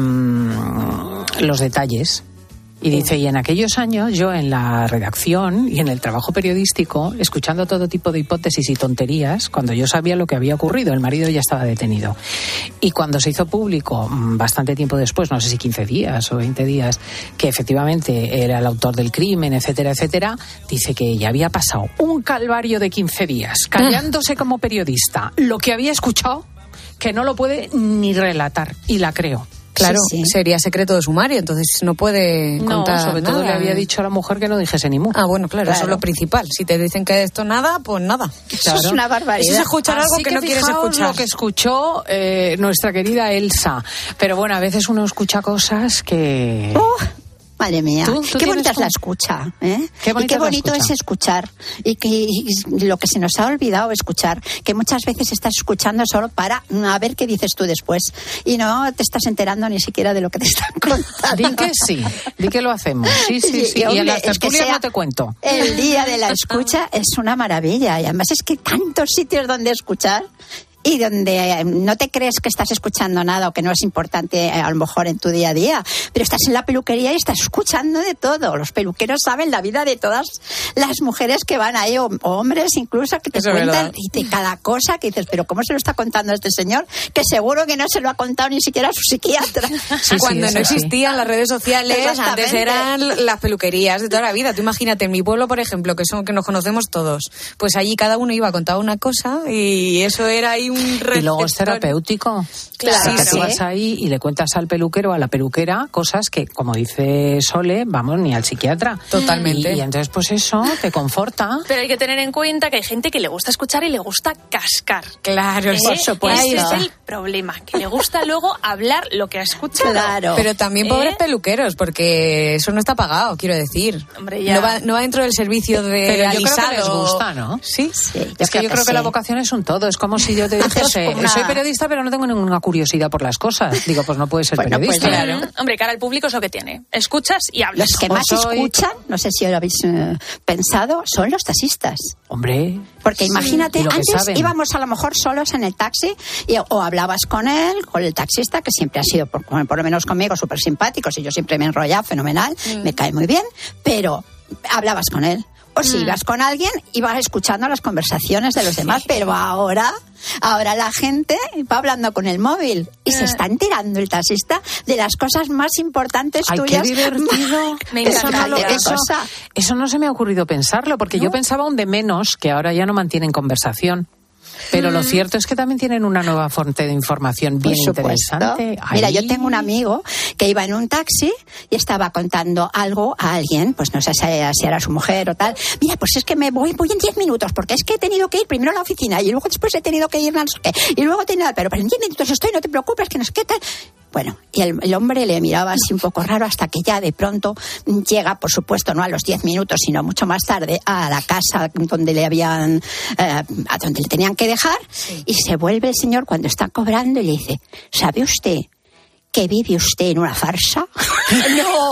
los detalles. Y dice, y en aquellos años yo en la redacción y en el trabajo periodístico, escuchando todo tipo de hipótesis y tonterías, cuando yo sabía lo que había ocurrido, el marido ya estaba detenido. Y cuando se hizo público, bastante tiempo después, no sé si quince días o veinte días, que efectivamente era el autor del crimen, etcétera, etcétera, dice que ya había pasado un calvario de quince días, callándose como periodista lo que había escuchado, que no lo puede ni relatar, y la creo. Claro, sí, sí. Sería secreto de sumario, entonces no puede contar No, sobre todo nada. le había dicho a la mujer que no dijese ni mu. Ah, bueno, claro, Claro. eso es lo principal. Si te dicen que esto nada, pues nada. Eso es una barbaridad. Eso es escuchar algo Así que, no quieres fijaos escuchar. lo que escuchó eh, nuestra querida Elsa. Pero bueno, a veces uno escucha cosas que... Uh, madre mía, ¿Tú- tú qué tienes bonita es tú? la escucha, ¿eh? Qué y bonita qué es la bonito escucha. es escuchar. Y que y lo que se nos ha olvidado escuchar, que muchas veces estás escuchando solo para mm, a ver qué dices tú después. Y no te estás enterando ni siquiera de lo que te están contando. Di que sí, di que lo hacemos. Sí, sí, sí. Y, Y, hombre, en las es que tertulias sea no te cuento. El día de la escucha es una maravilla. Y además es que tantos sitios donde escuchar y donde eh, no te crees que estás escuchando nada o que no es importante eh, a lo mejor en tu día a día, pero estás en la peluquería y estás escuchando de todo. Los peluqueros saben la vida de todas las mujeres que van ahí, o, o hombres incluso, que te Eso es cuentan verdad. y de cada cosa que dices, pero ¿cómo se lo está contando este señor? Que seguro que no se lo ha contado ni siquiera a su psiquiatra. Sí, Cuando sí, no eso sí. existían las redes sociales, Exactamente. antes eran las peluquerías de toda la vida. Tú imagínate, en mi pueblo, por ejemplo, que son que nos conocemos todos, pues allí cada uno iba a contar una cosa y eso era ahí un Y luego es receptor. terapéutico. Claro, Porque sí. tú vas ahí y le cuentas al peluquero o a la peluquera cosas que, como dice Sole, vamos, ni al psiquiatra. Totalmente. Y, y entonces, pues eso te conforta. Pero hay que tener en cuenta que hay gente que le gusta escuchar y le gusta cascar. Claro, ¿Eh? por supuesto. Ese es el problema, que le gusta luego hablar lo que ha escuchado. Claro. Pero también ¿Eh? pobres peluqueros, porque eso no está pagado, quiero decir. Hombre, ya. No va, no va dentro del servicio de Pero yo creo que alisado. les gusta, ¿no? Sí. Sí, Es que yo creo que sí. la vocación es un todo. Es como si yo te dijese, como una- soy periodista, pero no tengo ninguna curiosidad por las cosas. Digo, pues no puedes ser Bueno, pues periodista. claro. Mm, Hombre, cara al público es lo que tiene. Escuchas y hablas. Los que O más soy- escuchan, no sé si lo habéis eh, pensado, son los taxistas. Hombre. Porque sí, imagínate, y lo que antes saben. íbamos a lo mejor solos en el taxi y, o hablabas con él, con el taxista, que siempre ha sido, por, por lo menos conmigo, súper simpático, y yo siempre me he enrollado, fenomenal, Mm. me cae muy bien, pero hablabas con él. O si Mm. ibas con alguien, ibas escuchando las conversaciones de los demás, pero ahora, ahora la gente va hablando con el móvil y se está enterando el taxista de las cosas más importantes Ay, qué tuyas. divertido. Me Pero Eso no, lo- fíjate, eso- cosa. eso no se me ha ocurrido pensarlo, porque yo pensaba aún de menos que ahora ya no mantienen conversación. Pero lo cierto es que también tienen una nueva fuente de información bien Por supuesto. interesante. Mira, Ay. yo tengo un amigo que iba en un taxi y estaba contando algo a alguien, pues no sé si si era su mujer o tal. Mira, pues es que me voy, voy en diez minutos, porque es que he tenido que ir primero a la oficina y luego después he tenido que ir a no sé qué, y luego he tenido, pero, pero en diez minutos estoy, no te preocupes, que no sé qué tal. Bueno, y el, el hombre le miraba así un poco raro hasta que ya de pronto llega, por supuesto, no a los diez minutos, sino mucho más tarde, a la casa donde le habían, eh, a donde le tenían que dejar, y se vuelve el señor cuando está cobrando y le dice, ¿sabe usted que vive usted en una farsa? ¡No!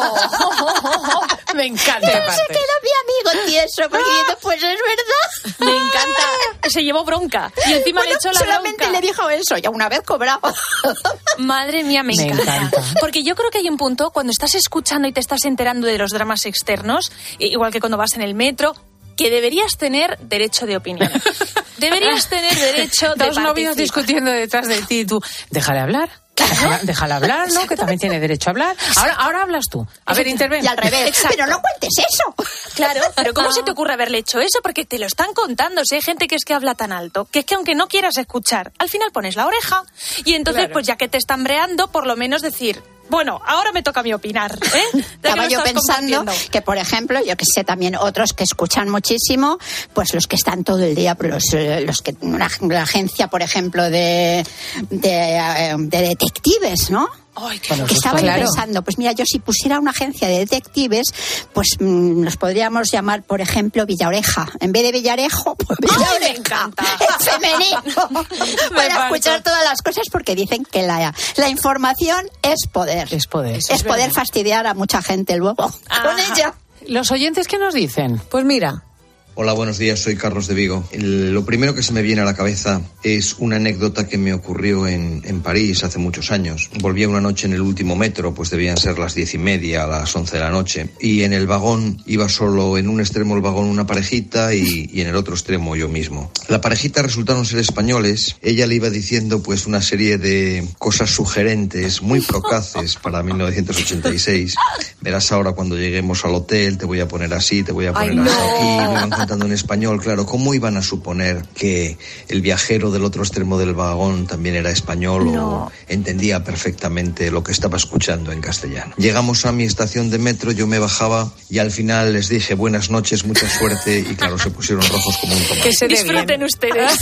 Me encanta. Pero se quedó mi amigo tieso, porque dice, pues es verdad. Me encanta. Se llevó bronca. Y encima Bueno, le echó la solamente bronca. le dijo eso, ya una vez cobrado. Madre mía, me, Me encanta. encanta. Porque yo creo que hay un punto, cuando estás escuchando y te estás enterando de los dramas externos, igual que cuando vas en el metro, que deberías tener derecho de opinión. Deberías tener derecho de Dos novios participar. discutiendo detrás de ti y tú, déjale hablar. Déjala, déjala hablar, ¿no? Que también tiene derecho a hablar. Ahora, ahora hablas tú. A ver, interven. Y al revés. Exacto. Pero no cuentes eso. Claro, pero ¿cómo se te ocurre haberle hecho eso? Porque te lo están contando. Si hay gente que es que habla tan alto, que es que aunque no quieras escuchar, al final pones la oreja. Y entonces, Claro. pues ya que te están breando, por lo menos decir, bueno, ahora me toca a mí opinar. ¿eh? Ya que Estaba lo yo estás pensando compartiendo. que, por ejemplo, yo que sé también otros que escuchan muchísimo, pues los que están todo el día, pues los, eh, los que una, una agencia, por ejemplo, de, de, eh, de detectives, ¿no? Ay, qué que gusto. estaba yo Claro. pensando, pues mira, yo si pusiera una agencia de detectives, pues mmm, nos podríamos llamar, por ejemplo, Villaoreja. En vez de Villarejo, pues Villaoreja. Es femenino. Para escuchar todas las cosas, porque dicen que la, la información es poder. Es poder. Es poder fastidiar a mucha gente luego con ella. ¿Los oyentes qué nos dicen? Pues mira. Hola, buenos días, soy Carlos de Vigo. El- lo primero que se me viene a la cabeza es una anécdota que me ocurrió en, en París hace muchos años. Volvía una noche en el último metro, pues debían ser las diez y media, a las once de la noche, y en el vagón iba solo en un extremo del vagón una parejita y, y en el otro extremo yo mismo. La parejita resultaron ser españoles. Ella le iba diciendo pues una serie de cosas sugerentes, muy procaces para mil novecientos ochenta y seis. Verás ahora cuando lleguemos al hotel, te voy a poner así, te voy a poner Ay, así no. aquí. Me iban contando en español, claro. ¿Cómo iban a suponer que el viajero del otro extremo del vagón también era español No. o entendía perfectamente lo que estaba escuchando en castellano? Llegamos a mi estación de metro, yo me bajaba y al final les dije buenas noches, mucha suerte y claro, se pusieron rojos como un tomate. Que se dé Disfruten bien. ustedes.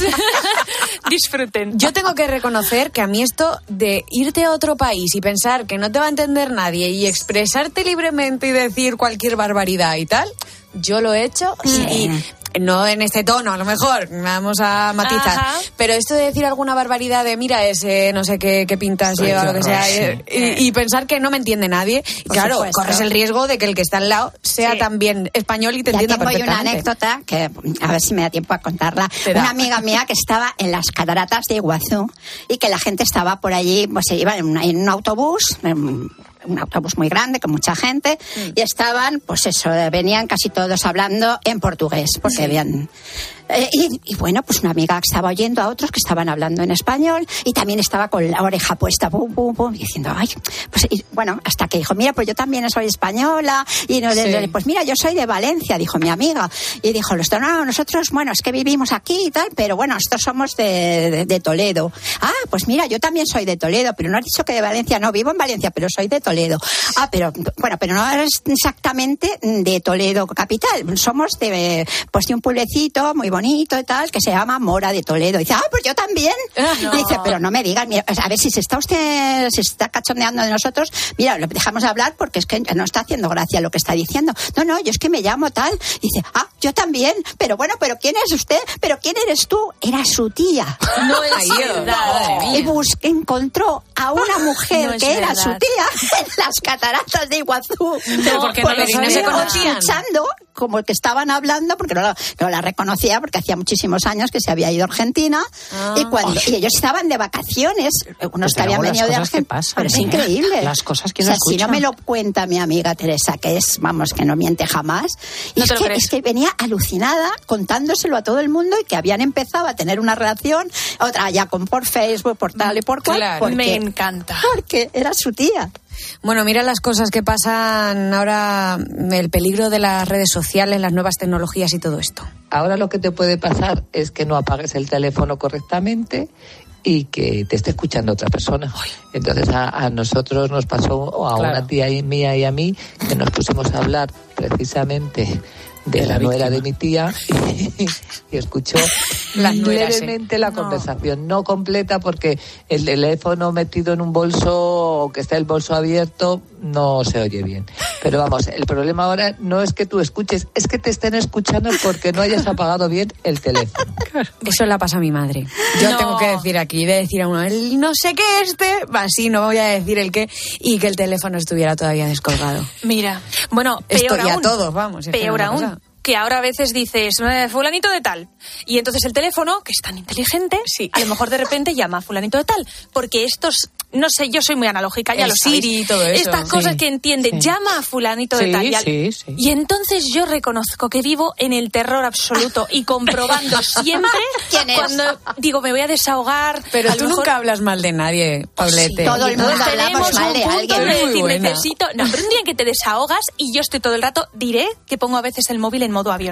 Disfruten. Yo tengo que reconocer que a mí esto de irte a otro país y pensar que no te va a entender nadie y expresarte libremente y decir cualquier barbaridad y tal, yo lo he hecho y, y no en este tono, a lo mejor, vamos a matizar, Ajá. pero esto de decir alguna barbaridad de mira ese no sé qué, qué pintas Ay, lleva, qué lo que sea, horror, y, y pensar que no me entiende nadie, Por claro, supuesto. corres el riesgo de que el que está al lado sea Sí. también español y te Ya entienda tengo yo una perfectamente. anécdota que a ver si me da tiempo a contarla. Te da. Una amiga mía que estaba en las cataratas de Iguazú y que la gente estaba por allí, pues se iban en, una- en un autobús, en un autobús muy grande con mucha gente y estaban, pues eso, venían casi todos hablando en portugués porque habían... Eh, y, y bueno, pues una amiga estaba oyendo a otros que estaban hablando en español y también estaba con la oreja puesta, pum, pum, pum, diciendo, ay, pues y, bueno, hasta que dijo, mira, pues yo también soy española y no, de- de- pues mira, yo soy de Valencia, dijo mi amiga. Y dijo, los no, nosotros, bueno, es que vivimos aquí y tal, pero bueno, nosotros somos de, de, de Toledo. Ah, pues mira, yo también soy de Toledo, pero no has dicho que de Valencia, no, vivo en Valencia, pero soy de Toledo. Ah, pero, bueno, pero no eres exactamente de Toledo capital, somos de, pues de un pueblecito muy bonito y tal, que se llama Mora de Toledo. Y dice, ah, pues yo también. No. Y dice, pero no me digas, mira, a ver si se está usted, si se está cachondeando de nosotros, mira, lo dejamos de hablar porque es que no está haciendo gracia lo que está diciendo. No, no, yo es que me llamo tal. Y dice, ah, yo también, pero bueno, pero ¿quién es usted? ¿Pero quién eres tú? Era su tía. No es Ay, Dios. verdad. Madre mía. Y bus- encontró a una mujer No es que era verdad. su tía en las cataratas de Iguazú. Pero ¿por qué no Porque lo sabían? se ¿No se conocían? escuchando como que estaban hablando, porque no la, no la reconocía, porque hacía muchísimos años que se había ido a Argentina, Ah. y cuando y ellos estaban de vacaciones, unos que pero habían luego las venido de cosas que Argentina. pasan, Pero es ¿eh? increíble. Las cosas que o uno sea, si escucha. no me lo cuenta mi amiga Teresa, que es, vamos, que no miente jamás, y No es, te lo que, crees. es que venía alucinada contándoselo a todo el mundo y que habían empezado a tener una relación, otra ya con por Facebook, por tal y por cual, Claro. porque, Me encanta. porque era su tía. Bueno, mira las cosas que pasan ahora, el peligro de las redes sociales, las nuevas tecnologías y todo esto. Ahora lo que te puede pasar es que no apagues el teléfono correctamente y que te esté escuchando otra persona. Entonces a, a nosotros nos pasó, a Claro. una tía y- mía y a mí, que nos pusimos a hablar precisamente de, De la la nuera víctima. de mi tía y, y escuchó Las nueras, levemente la No. conversación, no completa porque el teléfono metido en un bolso o que está el bolso abierto no se oye bien. Pero vamos, el problema ahora no es que tú escuches, es que te estén escuchando porque no hayas apagado bien el teléfono. Eso la pasa a mi madre. Yo No. tengo que decir aquí, de decir a uno, el no sé qué este, así no voy a decir el qué, y que el teléfono estuviera todavía descolgado. Mira, bueno, Esto peor y a aún. todos, vamos, es que Peor no me ha aún. pasado. Que ahora a veces dices, "Eh, fulanito de tal. Y entonces el teléfono, que es tan inteligente, a lo mejor de repente llama a fulanito de tal. Porque estos, no sé, yo soy muy analógica, ya El lo sabéis. Siri y todo eso. Estas cosas Sí, que entiende, sí. llama a fulanito de Sí, tal. Y, al- sí, sí. y entonces yo reconozco que vivo en el terror absoluto y comprobando siempre ¿Quién es? cuando digo, me voy a desahogar. Pero a tú lo mejor- nunca hablas mal de nadie, Paulette. todo el Todos mundo hablamos tenemos mal un de punto alguien. de Muy decir, buena. necesito... No, pero un día en que te desahogas y yo estoy todo el rato, diré que pongo a veces el móvil en modo avión.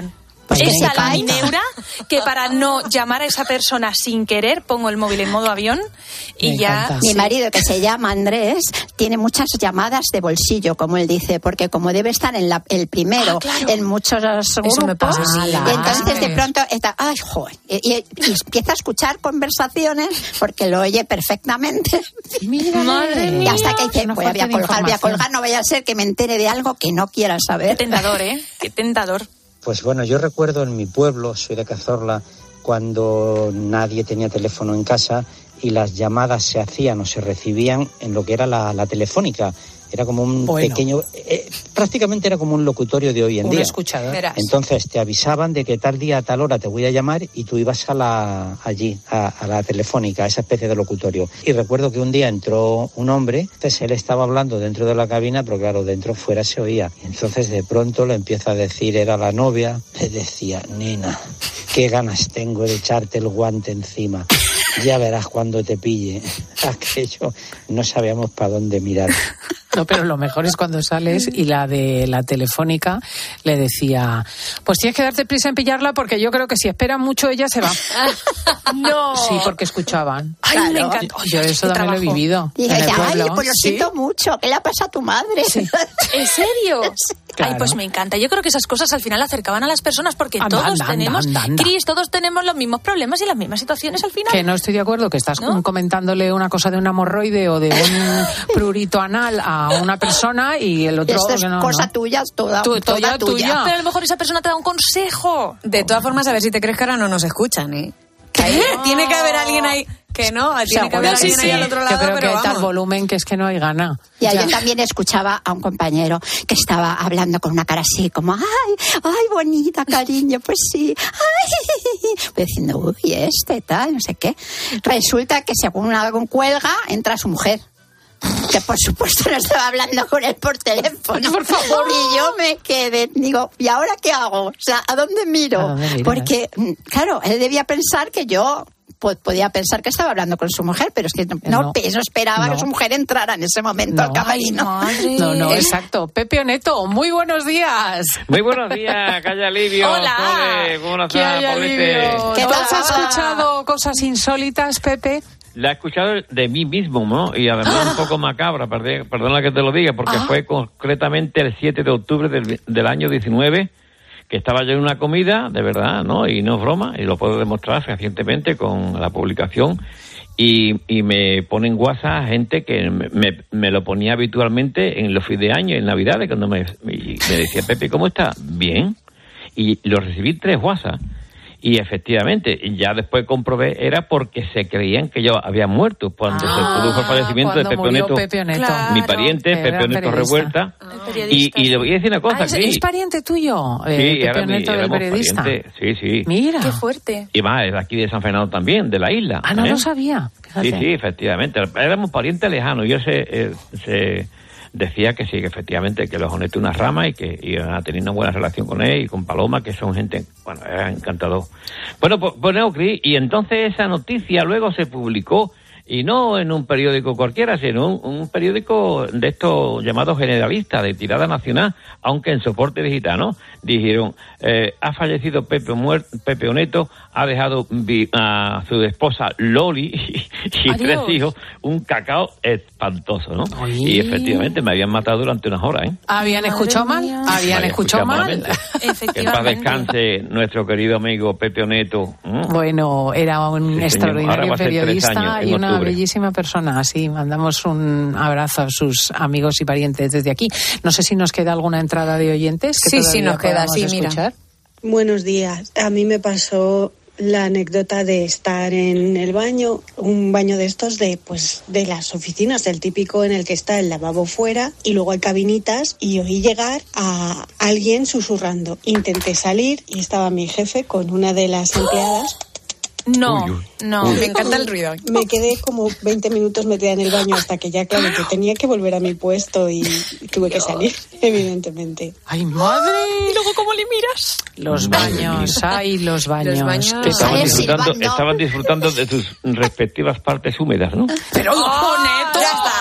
Pues esa la mi neura, que para no llamar a esa persona sin querer pongo el móvil en modo avión y Me ya... encanta. Mi sí. marido, que se llama Andrés, tiene muchas llamadas de bolsillo, como él dice, porque como debe estar en la, el primero, Ah, claro. en muchos grupos, me pasa a mí. y entonces de pronto está, ay, joder, y, y- y empieza a escuchar conversaciones porque lo oye perfectamente. Mira, Madre Y mía. hasta que dice, Una voy a, voy a fuente de colgar, voy a información. colgar, no vaya a ser que me entere de algo que no quiera saber. Qué tentador, ¿eh? Qué tentador. Pues bueno, yo recuerdo en mi pueblo, soy de Cazorla, cuando nadie tenía teléfono en casa y las llamadas se hacían o se recibían en lo que era la, la telefónica. Era como un Bueno. pequeño... eh, prácticamente era como un locutorio de hoy en Un día. escuchador. Verás. Entonces te avisaban de que tal día a tal hora te voy a llamar y tú ibas a la allí, a, a la telefónica, a esa especie de locutorio. Y recuerdo que un día entró un hombre, entonces él estaba hablando dentro de la cabina, pero claro, dentro fuera se oía. Y entonces de pronto le empieza a decir, era la novia, le decía, nena, qué ganas tengo de echarte el guante encima. Ya verás cuando te pille. Aquello, no sabíamos para dónde mirar. No, pero lo mejor es cuando sales y la de la telefónica le decía, pues tienes que darte prisa en pillarla porque yo creo que si esperan mucho ella se va. No. Sí, porque escuchaban. Ay, Claro. me encanta. Yo Ay, eso qué también lo he trabajo. vivido. Y en el dije, ay, pueblo. pues lo Sí. siento mucho, ¿qué le ha pasado a tu madre? ¿En serio? Claro. Ay, pues me encanta. Yo creo que esas cosas al final acercaban a las personas porque Anda, todos anda, tenemos, anda, anda. Cris, todos tenemos los mismos problemas y las mismas situaciones al final. Que no estoy de acuerdo, que estás ¿No? comentándole una cosa de un hemorroide o de un prurito anal a una persona y el otro... Esto es que no, cosa no. tuya, toda, Tu- toda tuya, tuya. tuya. Pero a lo mejor esa persona te da un consejo. De todas formas, a ver si te crees que ahora no nos escuchan, ¿eh? Ahí tiene que haber alguien ahí que no, tiene que haber Seguro que alguien ahí sí. al otro lado, Yo creo que pero hay tal vamos. volumen que es que no hay gana. Y Ya. yo también escuchaba a un compañero que estaba hablando con una cara así, como, ay, ay, bonita, cariño, pues sí, ay, pues diciendo, uy, este, tal, no sé qué. Resulta que según algún cuelga, entra su mujer. Que por supuesto no estaba hablando con él por teléfono. Por favor. Y yo me quedé, digo, ¿y ahora qué hago? O sea, ¿a dónde miro? ¿A dónde miras? Porque, mm, claro, él debía pensar que yo... pues podía pensar que estaba hablando con su mujer, pero es que no, no, No. no esperaba No. que su mujer entrara en ese momento al No. camerino. Madre. No, no, exacto. Pepe Oneto, muy buenos días. Muy buenos días, Calla Livio. Hola. Sole, ¿cómo ¿Qué estás, hay, Paulete? Alivio? ¿Qué ¿Tú has tal? escuchado cosas insólitas, Pepe? La he escuchado de mí mismo, ¿no? Y además un poco macabra, perdón- perdona que te lo diga, porque Ah. fue concretamente el siete de octubre del, del año diecinueve, que estaba yo en una comida, de verdad, ¿no? Y no es broma, y lo puedo demostrar recientemente con la publicación, y, y me ponen WhatsApp gente que me, me, me lo ponía habitualmente en los fin de año, en Navidades, cuando me, me decía, Pepe, ¿cómo estás? Bien. Y lo recibí tres WhatsApp. Y efectivamente, ya después comprobé, era porque se creían que yo había muerto cuando se produjo el fallecimiento de cuando Pepe murió Oneto, Pepe Oneto. mi pariente, Era Pepe Oneto periodista. Revuelta. Y, y le voy a decir una cosa, Ah, ¿es, Cris. es pariente tuyo, eh, Sí, Pepe era mi- Oneto, del éramos periodista? parientes. Sí, sí. Mira. Qué fuerte. Y más, es de aquí de San Fernando también, de la isla. Ah, no ¿eh? lo sabía. Sí, Fíjate. sí, efectivamente. Éramos parientes lejanos. Yo se, eh, se decía que sí, que efectivamente, que los Oneto una rama y que iban a tener una buena relación con él y con Paloma, que son gente, bueno, era encantador. Bueno, pues, pues no, Cris, y entonces esa noticia luego se publicó, y no en un periódico cualquiera, sino un, un periódico de estos llamados generalistas, de tirada nacional, aunque en soporte digital, ¿no? Dijeron, eh, ha fallecido Pepe, Muer- Pepe Oneto, ha dejado vi- a su esposa Loli y, y Adiós. tres hijos, un cacao espantoso, ¿no? Oye. Y efectivamente me habían matado durante unas horas, ¿eh? ¿Habían Madre escuchado mal? mía. ¿Habían Vaya, escuchado escuchamos mal? realmente. Que en paz Efectivamente. descanse nuestro querido amigo Pepe Oneto. ¿eh? Bueno, era un Sí, señor. Ahora extraordinario va a ser tres periodista años, en y una octubre. bellísima persona. Así, mandamos un abrazo a sus amigos y parientes desde aquí. No sé si nos queda alguna entrada de oyentes. Que Sí, sí, todavía nos queda, podamos sí, mira. escuchar. Buenos días. A mí me pasó la anécdota de estar en el baño, un baño de estos de pues de las oficinas, el típico en el que está el lavabo fuera y luego hay cabinitas, y oí llegar a alguien susurrando. Intenté salir y estaba mi jefe con una de las empleadas. No, Uy, uy. no. Me encanta el ruido. Me quedé como veinte minutos metida en el baño hasta que ya, claro, que tenía que volver a mi puesto y tuve que salir, evidentemente. ¡Ay, madre! ¿Y luego cómo le miras? Los baños, ay, los baños. Los baños. Qué Estaban Sale disfrutando, silbando. estaban disfrutando de sus respectivas partes húmedas, ¿no? Pero, ¡Oh, Oneto, ya está! la El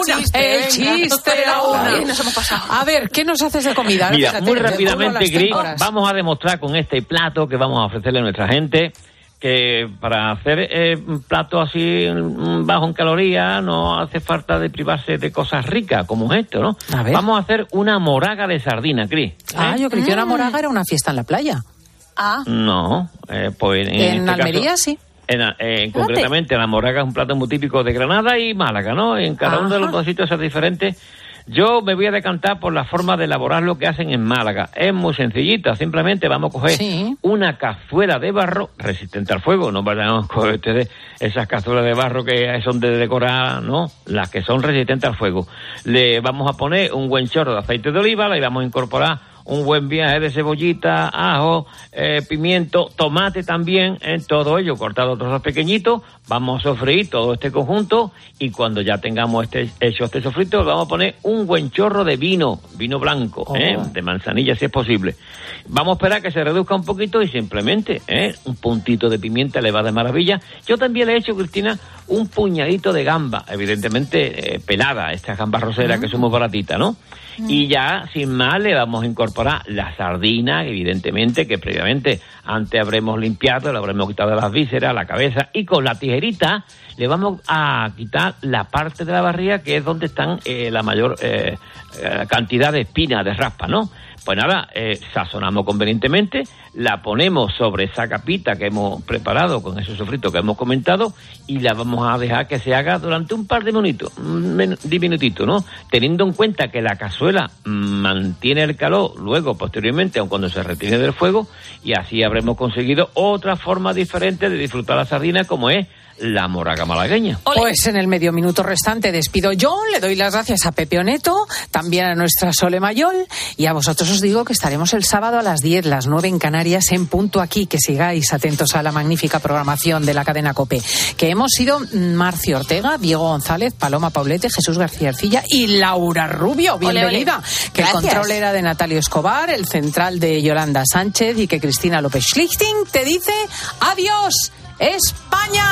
una. chiste, El chiste de la Venga. una. Bien, nos hemos pasado. A ver, ¿qué nos haces de comida? Mira, Fíjate, muy de acuerdo a rápidamente, las Gris, temporadas. vamos a demostrar con este plato que vamos a ofrecerle a nuestra gente que para hacer eh, un plato así mm, bajo en calorías no hace falta de privarse de cosas ricas como esto, ¿no? A ver. Vamos a hacer una moraga de sardina, Cris. Ah, yo creí que una moraga era una fiesta en la playa. Ah. No, eh, pues en, En este Almería, caso, sí. En, eh, concretamente, la moraga es un plato muy típico de Granada y Málaga, ¿no? En cada uno de los dos sitios es diferente. Yo me voy a decantar por la forma de elaborar lo que hacen en Málaga. Es muy sencillita, simplemente vamos a coger Sí. una cazuela de barro resistente al fuego. No vayan a coger ustedes esas cazuelas de barro que son de decorar, ¿no? Las que son resistentes al fuego. Le vamos a poner un buen chorro de aceite de oliva, le vamos a incorporar un buen viaje de cebollita, ajo, eh, pimiento, tomate también, en todo ello cortado a trozos pequeñitos. Vamos a sofreír todo este conjunto y cuando ya tengamos este hecho este sofrito, le vamos a poner un buen chorro de vino, vino blanco, Oh. ¿eh? de manzanilla si es posible. Vamos a esperar que se reduzca un poquito y simplemente ¿eh? un puntito de pimienta le va de maravilla. Yo también le he hecho, Cristina, un puñadito de gamba, evidentemente eh, pelada, estas gambas roseras que son muy baratitas, ¿no? Y ya, sin más, le vamos a incorporar la sardina, evidentemente, que previamente antes habremos limpiado, le habremos quitado las vísceras, la cabeza, y con la tijerita le vamos a quitar la parte de la barriga que es donde están eh, la mayor eh, eh, cantidad de espinas, de raspa, ¿no? Pues nada, eh, sazonamos convenientemente, la ponemos sobre esa capita que hemos preparado con ese sofrito que hemos comentado y la vamos a dejar que se haga durante un par de minutos, de minutitos, ¿no? Teniendo en cuenta que la cazuela mantiene el calor luego, posteriormente, aun cuando se retire del fuego, y así habremos conseguido otra forma diferente de disfrutar la sardina como es la moraga malagueña. Pues en el medio minuto restante despido yo, le doy las gracias a Pepe Oneto, también a nuestra Sole Mayol, y a vosotros os digo que estaremos el sábado a las diez, las nueve en Canarias, en punto aquí, que sigáis atentos a la magnífica programación de la cadena COPE, que hemos sido Marcio Ortega, Diego González, Paloma Paulete, Jesús García Ercilla y Laura Rubio, bienvenida, Ole, ole. que Gracias. el control era de Natalio Escobar, el central de Yolanda Sánchez y que Cristina López Schlichting te dice adiós, España.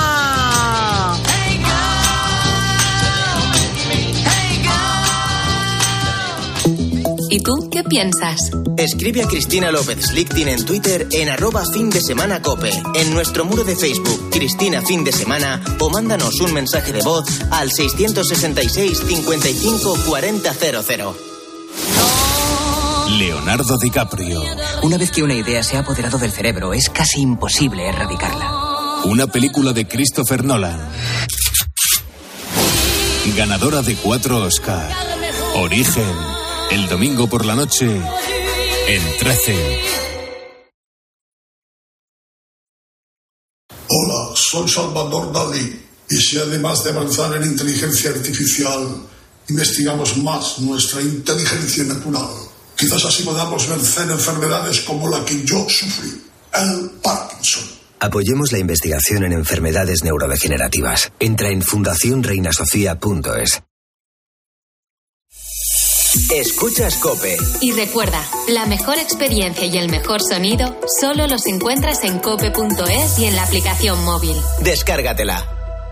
¿Y tú qué piensas? Escribe a Cristina López Schlichting en Twitter en arroba fin de semana cope, en nuestro muro de Facebook Cristina Fin de Semana, o mándanos un mensaje de voz al seiscientos sesenta y seis cincuenta y cinco cuarenta cero cero. Leonardo DiCaprio. Una vez que una idea se ha apoderado del cerebro, es casi imposible erradicarla. Una película de Christopher Nolan. Ganadora de cuatro Oscar. Origen. El domingo por la noche en trece. Hola, soy Salvador Dalí. Y si además de avanzar en inteligencia artificial, investigamos más nuestra inteligencia natural, quizás así podamos vencer enfermedades como la que yo sufrí, el Parkinson. Apoyemos la investigación en enfermedades neurodegenerativas. Entra en fundación reina sofía punto es. Escuchas COPE. Y recuerda, la mejor experiencia y el mejor sonido solo los encuentras en cope punto es y en la aplicación móvil. Descárgatela.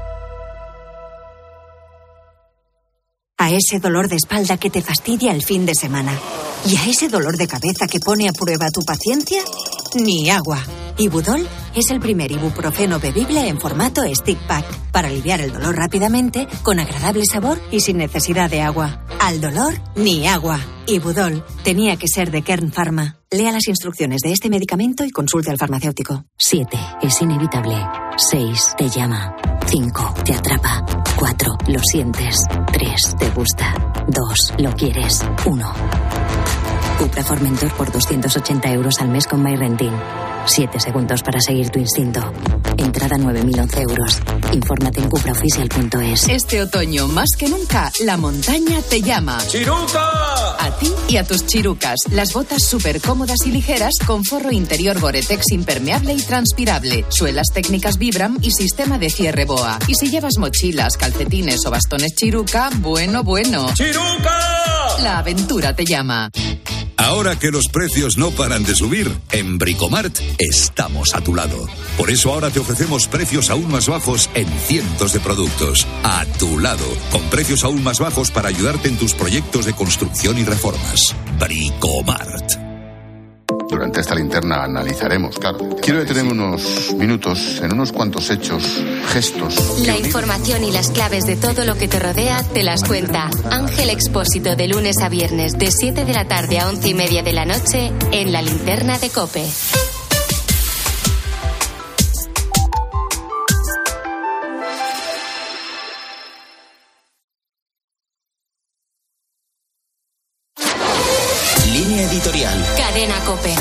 A ese dolor de espalda que te fastidia el fin de semana. Y a ese dolor de cabeza que pone a prueba tu paciencia, ni agua. Ibudol es el primer ibuprofeno bebible en formato stick pack para aliviar el dolor rápidamente, con agradable sabor y sin necesidad de agua. Al dolor, ni agua. Ibudol tenía que ser de Kern Pharma. Lea las instrucciones de este medicamento y consulte al farmacéutico. siete. Es inevitable. seis. Te llama. cinco. Te atrapa. cuatro. Lo sientes. tres. Te gusta. dos. Lo quieres. uno. Cupra Formentor por doscientos ochenta euros al mes con MyRenting. siete segundos para seguir tu instinto. Entrada nueve mil once euros. Infórmate en cupra oficial punto es. Este otoño, más que nunca, la montaña te llama. ¡Chiruca! A ti y a tus chirucas. Las botas súper cómodas y ligeras con forro interior Gore-Tex impermeable y transpirable. Suelas técnicas Vibram y sistema de cierre BOA. Y si llevas mochilas, calcetines o bastones Chiruca, bueno, bueno. ¡Chiruca! La aventura te llama. ahora que los precios no paran de subir, en Bricomart estamos a tu lado. Por eso ahora te ofrecemos precios aún más bajos en cientos de productos. A tu lado, con precios aún más bajos para ayudarte en tus proyectos de construcción y reformas. Bricomart. Durante esta linterna analizaremos, claro. Quiero detenerme unos minutos en unos cuantos hechos, gestos. La información y las claves de todo lo que te rodea te las cuenta Ángel Expósito de lunes a viernes de siete de la tarde a once y media de la noche en la linterna de COPE. Línea editorial. Cadena COPE.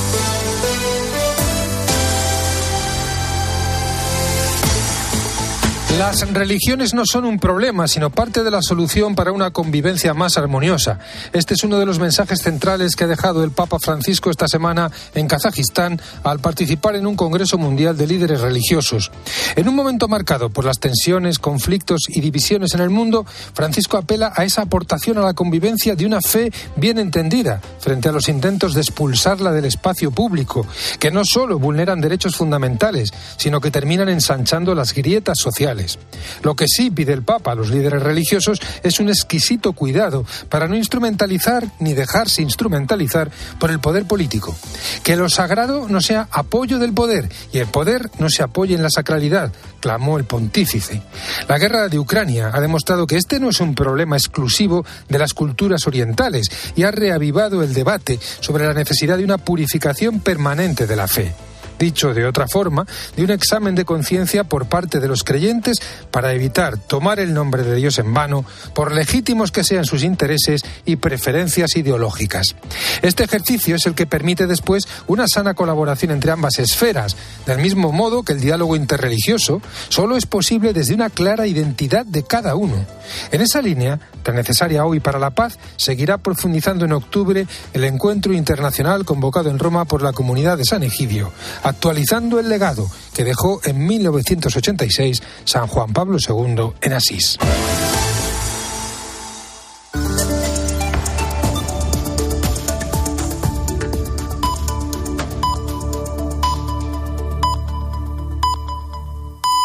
Las religiones no son un problema, sino parte de la solución para una convivencia más armoniosa. Este es uno de los mensajes centrales que ha dejado el Papa Francisco esta semana en Kazajistán al participar en un Congreso Mundial de Líderes Religiosos. En un momento marcado por las tensiones, conflictos y divisiones en el mundo, Francisco apela a esa aportación a la convivencia de una fe bien entendida frente a los intentos de expulsarla del espacio público, que no solo vulneran derechos fundamentales, sino que terminan ensanchando las grietas sociales. Lo que sí pide el Papa a los líderes religiosos es un exquisito cuidado para no instrumentalizar ni dejarse instrumentalizar por el poder político. Que lo sagrado no sea apoyo del poder y el poder no se apoye en la sacralidad, clamó el pontífice. La guerra de Ucrania ha demostrado que este no es un problema exclusivo de las culturas orientales y ha reavivado el debate sobre la necesidad de una purificación permanente de la fe. Dicho de otra forma, de un examen de conciencia por parte de los creyentes para evitar tomar el nombre de Dios en vano, por legítimos que sean sus intereses y preferencias ideológicas. Este ejercicio es el que permite después una sana colaboración entre ambas esferas, del mismo modo que el diálogo interreligioso solo es posible desde una clara identidad de cada uno. En esa línea, tan necesaria hoy para la paz, seguirá profundizando en octubre el encuentro internacional convocado en Roma por la Comunidad de San Egidio, actualizando el legado que dejó en mil novecientos ochenta y seis San Juan Pablo segundo en Asís.